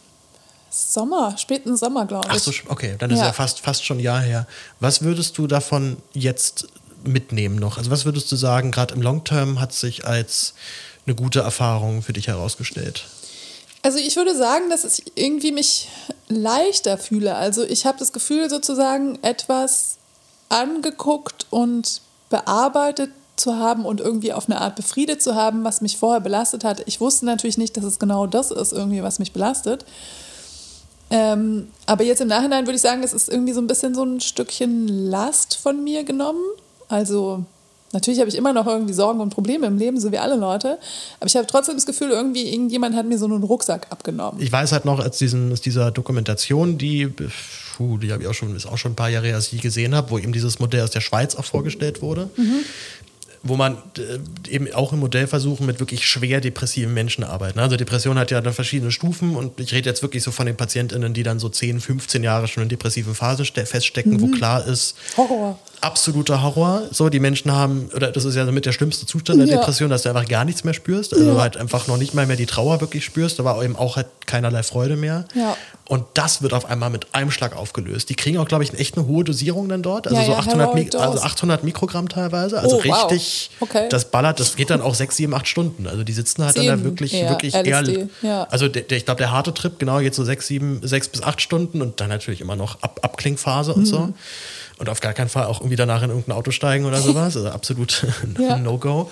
späten Sommer, glaube ich. Ach so, okay, dann ist ja fast schon ein Jahr her. Was würdest du davon jetzt mitnehmen noch? Also was würdest du sagen, gerade im Long-Term hat sich als eine gute Erfahrung für dich herausgestellt? Also ich würde sagen, dass ich irgendwie mich leichter fühle. Also ich habe das Gefühl, sozusagen etwas angeguckt und bearbeitet zu haben und irgendwie auf eine Art befriedet zu haben, was mich vorher belastet hat. Ich wusste natürlich nicht, dass es genau das ist, irgendwie, was mich belastet. Aber jetzt im Nachhinein würde ich sagen, es ist irgendwie so ein bisschen so ein Stückchen Last von mir genommen. Also natürlich habe ich immer noch irgendwie Sorgen und Probleme im Leben, so wie alle Leute. Aber ich habe trotzdem das Gefühl, irgendwie irgendjemand hat mir so einen Rucksack abgenommen. Ich weiß halt noch, aus dieser Dokumentation, die habe ich auch schon ein paar Jahre her, als ich die gesehen habe, wo eben dieses Modell aus der Schweiz auch vorgestellt wurde. Wo man eben auch im Modellversuchen mit wirklich schwer depressiven Menschen arbeitet. Also Depression hat ja dann verschiedene Stufen und ich rede jetzt wirklich so von den PatientInnen, die dann so 10, 15 Jahre schon in depressiven Phasen feststecken, wo klar ist, Horror. absoluter Horror. So, die Menschen haben, oder das ist ja mit der schlimmste Zustand der Depression, dass du einfach gar nichts mehr spürst. Also halt einfach noch nicht mal mehr die Trauer wirklich spürst, aber eben auch halt keinerlei Freude mehr. Ja. Und das wird auf einmal mit einem Schlag aufgelöst. Die kriegen auch, glaube ich, echt eine hohe Dosierung dann dort. Also Ja, so ja, 800 Mikrogramm teilweise. Also richtig, das ballert, das geht dann auch 6, 7, 8 Stunden. Also die sitzen halt dann da wirklich LSD, eher. Also ich glaube, der harte Trip, genau, geht so 6 bis 8 Stunden und dann natürlich immer noch Abklingphase und so. Und auf gar keinen Fall auch irgendwie danach in irgendein Auto steigen oder sowas. Also absolut No-Go.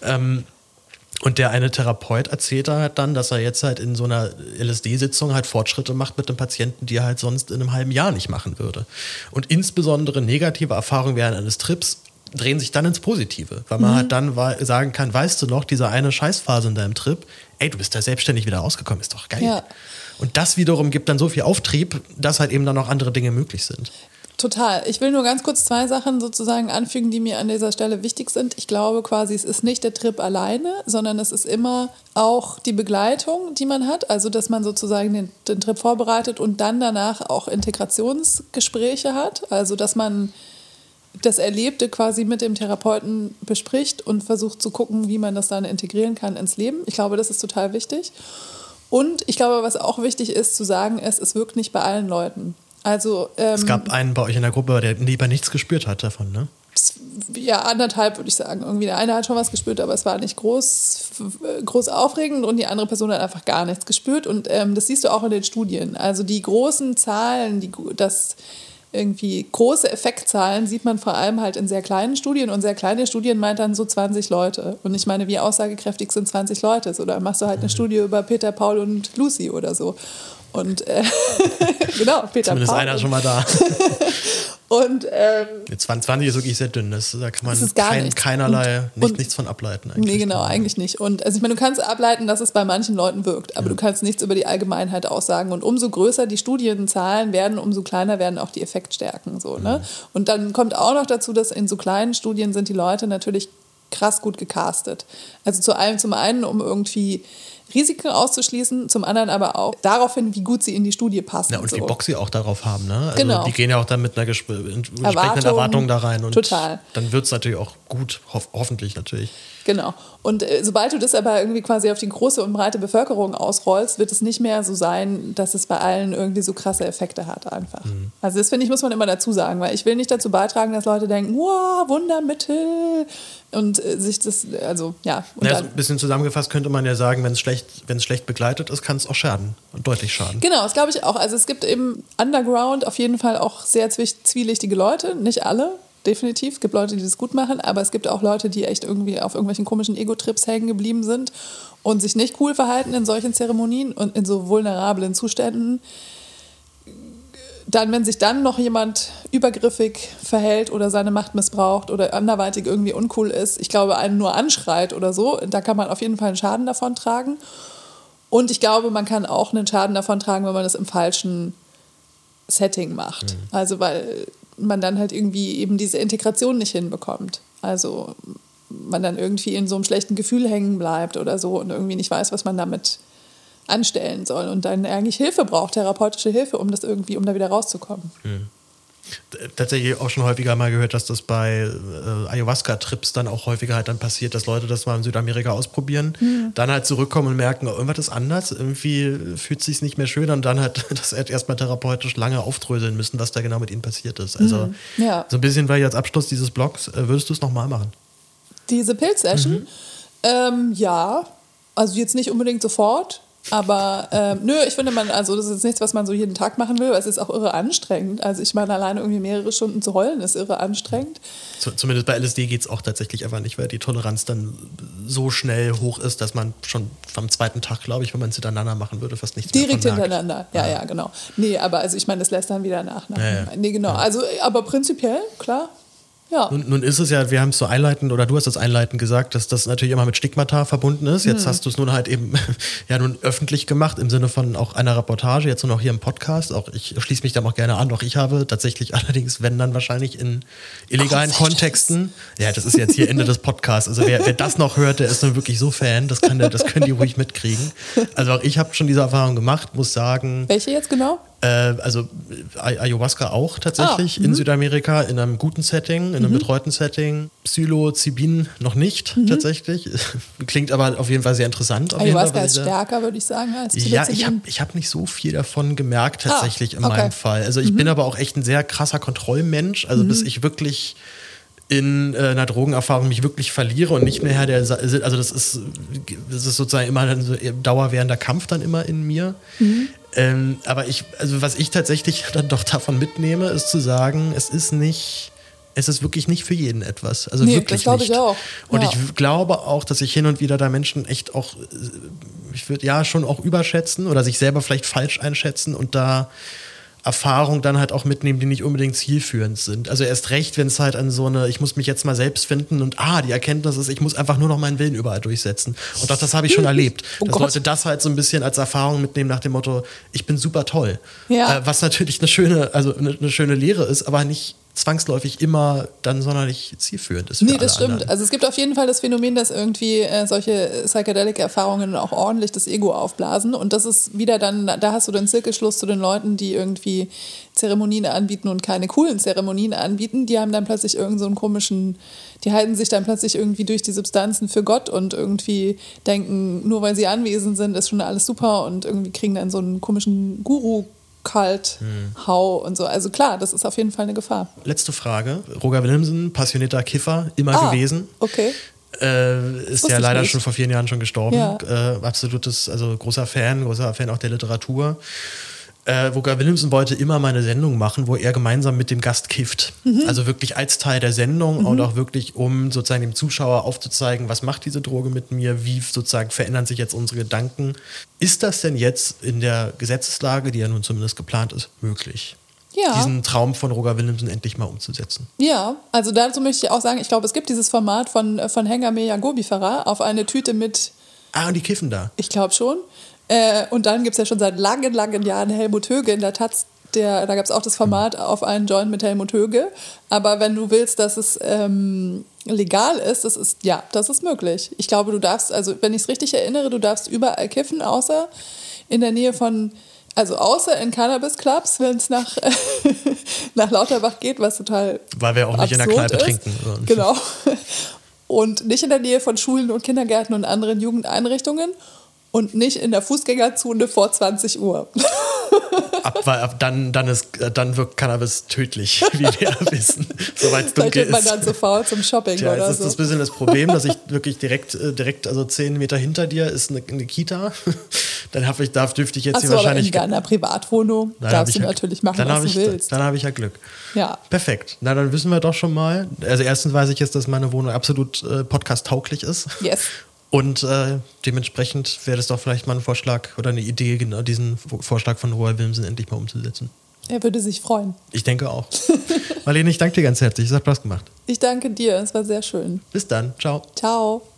Und der eine Therapeut erzählt da halt dann, dass er jetzt halt in so einer LSD-Sitzung halt Fortschritte macht mit dem Patienten, die er halt sonst in einem halben Jahr nicht machen würde. Und insbesondere negative Erfahrungen während eines Trips drehen sich dann ins Positive, weil man halt dann sagen kann, weißt du noch, diese eine Scheißphase in deinem Trip, ey, du bist da selbstständig wieder rausgekommen, ist doch geil. Ja. Und das wiederum gibt dann so viel Auftrieb, dass halt eben dann noch andere Dinge möglich sind. Total. Ich will nur ganz kurz 2 Sachen sozusagen anfügen, die mir an dieser Stelle wichtig sind. Ich glaube quasi, es ist nicht der Trip alleine, sondern es ist immer auch die Begleitung, die man hat. Also, dass man sozusagen den Trip vorbereitet und dann danach auch Integrationsgespräche hat. Also, dass man das Erlebte quasi mit dem Therapeuten bespricht und versucht zu gucken, wie man das dann integrieren kann ins Leben. Ich glaube, das ist total wichtig. Und ich glaube, was auch wichtig ist zu sagen, es wirkt nicht bei allen Leuten. Also, es gab einen bei euch in der Gruppe, der lieber nichts gespürt hat davon, ne? Ja, 1,5 würde ich sagen. Irgendwie der eine hat schon was gespürt, aber es war nicht groß aufregend und die andere Person hat einfach gar nichts gespürt. Und das siehst du auch in den Studien. Also die großen Zahlen, das irgendwie große Effektzahlen sieht man vor allem halt in sehr kleinen Studien. Und sehr kleine Studien meint dann so 20 Leute. Und ich meine, wie aussagekräftig sind 20 Leute? So, da machst du halt eine Studie über Peter, Paul und Lucy oder so. Und genau, Peter Zumindest Paul. einer schon mal da. Und 20 ist wirklich sehr dünn. Da kann man keinerlei nichts von ableiten. Eigentlich. Nee, genau, eigentlich nicht. Und also ich meine, du kannst ableiten, dass es bei manchen Leuten wirkt, aber du kannst nichts über die Allgemeinheit aussagen. Und umso größer die Studienzahlen werden, umso kleiner werden auch die Effektstärken. So, ne? Und dann kommt auch noch dazu, dass in so kleinen Studien sind die Leute natürlich krass gut gecastet. Also zum einen, um irgendwie Risiken auszuschließen, zum anderen aber auch daraufhin, wie gut sie in die Studie passen. Ja, und wie Bock sie auch darauf haben. Ne? Also genau. Die gehen ja auch dann mit einer entsprechenden Erwartung da rein. Und total. Dann wird es natürlich auch gut, hoffentlich natürlich. Genau. Und sobald du das aber irgendwie quasi auf die große und breite Bevölkerung ausrollst, wird es nicht mehr so sein, dass es bei allen irgendwie so krasse Effekte hat einfach. Also das, finde ich, muss man immer dazu sagen, weil ich will nicht dazu beitragen, dass Leute denken, wow, Wundermittel und sich das, also ja. Und ein bisschen zusammengefasst könnte man ja sagen, wenn es schlecht begleitet ist, kann es auch schaden und deutlich schaden. Genau, das glaube ich auch. Also es gibt eben underground auf jeden Fall auch sehr zwielichtige Leute, nicht alle. Definitiv. Es gibt Leute, die das gut machen, aber es gibt auch Leute, die echt irgendwie auf irgendwelchen komischen Ego-Trips hängen geblieben sind und sich nicht cool verhalten in solchen Zeremonien und in so vulnerablen Zuständen. Dann, wenn sich dann noch jemand übergriffig verhält oder seine Macht missbraucht oder anderweitig irgendwie uncool ist, ich glaube, einen nur anschreit oder so, da kann man auf jeden Fall einen Schaden davon tragen. Und ich glaube, man kann auch einen Schaden davon tragen, wenn man das im falschen Setting macht. Also, weil man dann halt irgendwie eben diese Integration nicht hinbekommt. Also man dann irgendwie in so einem schlechten Gefühl hängen bleibt oder so und irgendwie nicht weiß, was man damit anstellen soll und dann eigentlich Hilfe braucht, therapeutische Hilfe, um da wieder rauszukommen. Tatsächlich auch schon häufiger mal gehört, dass das bei Ayahuasca-Trips dann auch häufiger halt dann passiert, dass Leute das mal in Südamerika ausprobieren, dann halt zurückkommen und merken, irgendwas ist anders, irgendwie fühlt es sich nicht mehr schön und dann halt das erstmal therapeutisch lange aufdröseln müssen, was da genau mit ihnen passiert ist. Also so ein bisschen, weil als Abschluss dieses Blogs, würdest du es nochmal machen? Diese Pilz-Session? Ja, also jetzt nicht unbedingt sofort. Aber ich finde das ist jetzt nichts, was man so jeden Tag machen will, weil es ist auch irre anstrengend. Also ich meine, alleine irgendwie mehrere Stunden zu heulen ist irre anstrengend. Zumindest bei LSD geht es auch tatsächlich einfach nicht, weil die Toleranz dann so schnell hoch ist, dass man schon am zweiten Tag, glaube ich, wenn man es hintereinander machen würde, fast nichts direkt mehr von hintereinander, ja, genau. Nee, aber also ich meine, das lässt dann wieder nach. Ja. Nee, genau. Ja. Also, aber prinzipiell, klar. Ja. Nun ist es ja, wir haben es so einleitend, oder du hast es einleitend gesagt, dass das natürlich immer mit Stigmata verbunden ist. Jetzt hast du es nun halt eben nun öffentlich gemacht, im Sinne von auch einer Reportage, jetzt nur noch hier im Podcast. Auch ich schließe mich da auch gerne an. Auch ich habe tatsächlich allerdings, wenn dann wahrscheinlich in illegalen Kontexten. Ja, das ist jetzt hier Ende des Podcasts. Also wer das noch hört, der ist dann wirklich so Fan. Das können die ruhig mitkriegen. Also auch ich habe schon diese Erfahrung gemacht, muss sagen. Welche jetzt genau? Also Ayahuasca auch tatsächlich in Südamerika, in einem guten Setting, in einem betreuten Setting. Psilocybin noch nicht tatsächlich. Klingt aber auf jeden Fall sehr interessant. Ayahuasca ist stärker, würde ich sagen, als Psilocybin. Ja, ich hab nicht so viel davon gemerkt tatsächlich in meinem Fall. Also ich bin aber auch echt ein sehr krasser Kontrollmensch. Also bis ich wirklich in einer Drogenerfahrung mich wirklich verliere und nicht mehr also das ist sozusagen immer ein so dauerwährender Kampf dann immer in mir. Aber also was ich tatsächlich dann doch davon mitnehme, ist zu sagen, es ist wirklich nicht für jeden etwas. Also wirklich das glaube ich auch. Und ich glaube auch, dass sich hin und wieder da Menschen echt auch, ich würde ja schon auch überschätzen oder sich selber vielleicht falsch einschätzen und da Erfahrungen dann halt auch mitnehmen, die nicht unbedingt zielführend sind. Also erst recht, wenn es halt an so eine, ich muss mich jetzt mal selbst finden und die Erkenntnis ist, ich muss einfach nur noch meinen Willen überall durchsetzen. Und das habe ich schon erlebt. Dass Leute das halt so ein bisschen als Erfahrung mitnehmen nach dem Motto, ich bin super toll. Ja. Was natürlich eine schöne Lehre ist, aber nicht zwangsläufig immer dann sonderlich zielführend ist. Nee, das stimmt. Anderen. Also es gibt auf jeden Fall das Phänomen, dass irgendwie solche Psychedelic-Erfahrungen auch ordentlich das Ego aufblasen. Und das ist wieder dann, da hast du den Zirkelschluss zu den Leuten, die irgendwie Zeremonien anbieten und keine coolen Zeremonien anbieten. Die haben dann plötzlich irgend so einen komischen, die halten sich dann plötzlich irgendwie durch die Substanzen für Gott und irgendwie denken, nur weil sie anwesend sind, ist schon alles super und irgendwie kriegen dann so einen komischen Guru kalt, hau und so. Also klar, das ist auf jeden Fall eine Gefahr. Letzte Frage. Roger Willemsen, passionierter Kiffer, immer gewesen. Okay. Ist ja leider schon vor 4 Jahren schon gestorben. Ja. Absolutes, also großer Fan auch der Literatur. Roger Willemsen wollte immer mal eine Sendung machen, wo er gemeinsam mit dem Gast kifft. Also wirklich als Teil der Sendung und auch wirklich, um sozusagen dem Zuschauer aufzuzeigen, was macht diese Droge mit mir, wie sozusagen verändern sich jetzt unsere Gedanken. Ist das denn jetzt in der Gesetzeslage, die ja nun zumindest geplant ist, möglich? Ja. Diesen Traum von Roger Willemsen endlich mal umzusetzen. Ja, also dazu möchte ich auch sagen, ich glaube, es gibt dieses Format von Hengame Yagobi Farah auf eine Tüte mit... und die kiffen da? Ich glaube schon. Und dann gibt es ja schon seit langen, langen Jahren Helmut Höge in der Taz. Da gab es auch das Format auf einen Joint mit Helmut Höge. Aber wenn du willst, dass es legal ist, das ist möglich. Ich glaube, du darfst, also wenn ich es richtig erinnere, du darfst überall kiffen, außer in der Nähe von, also außer in Cannabis-Clubs, wenn es nach Lauterbach geht, was total weil wir auch nicht in der Kneipe trinken. Genau. Und nicht in der Nähe von Schulen und Kindergärten und anderen Jugendeinrichtungen. Und nicht in der Fußgängerzone vor 20 Uhr. Dann wirkt Cannabis tödlich, wie wir wissen, soweit es dunkel ist. Da geht man dann so faul zum Shopping oder das ist so. Das bisschen das Problem, dass ich wirklich direkt, also 10 Meter hinter dir ist eine Kita. Dann dürfte ich jetzt hier wahrscheinlich... aber in deiner Privatwohnung darfst du natürlich machen, was du willst. Dann habe ich ja Glück. Ja. Perfekt. Na, dann wissen wir doch schon mal. Also erstens weiß ich jetzt, dass meine Wohnung absolut podcast-tauglich ist. Yes. Und dementsprechend wäre das doch vielleicht mal ein Vorschlag oder eine Idee, genau diesen Vorschlag von Roger Willemsen endlich mal umzusetzen. Er würde sich freuen. Ich denke auch. Marlene, ich danke dir ganz herzlich. Es hat Spaß gemacht. Ich danke dir. Es war sehr schön. Bis dann. Ciao. Ciao.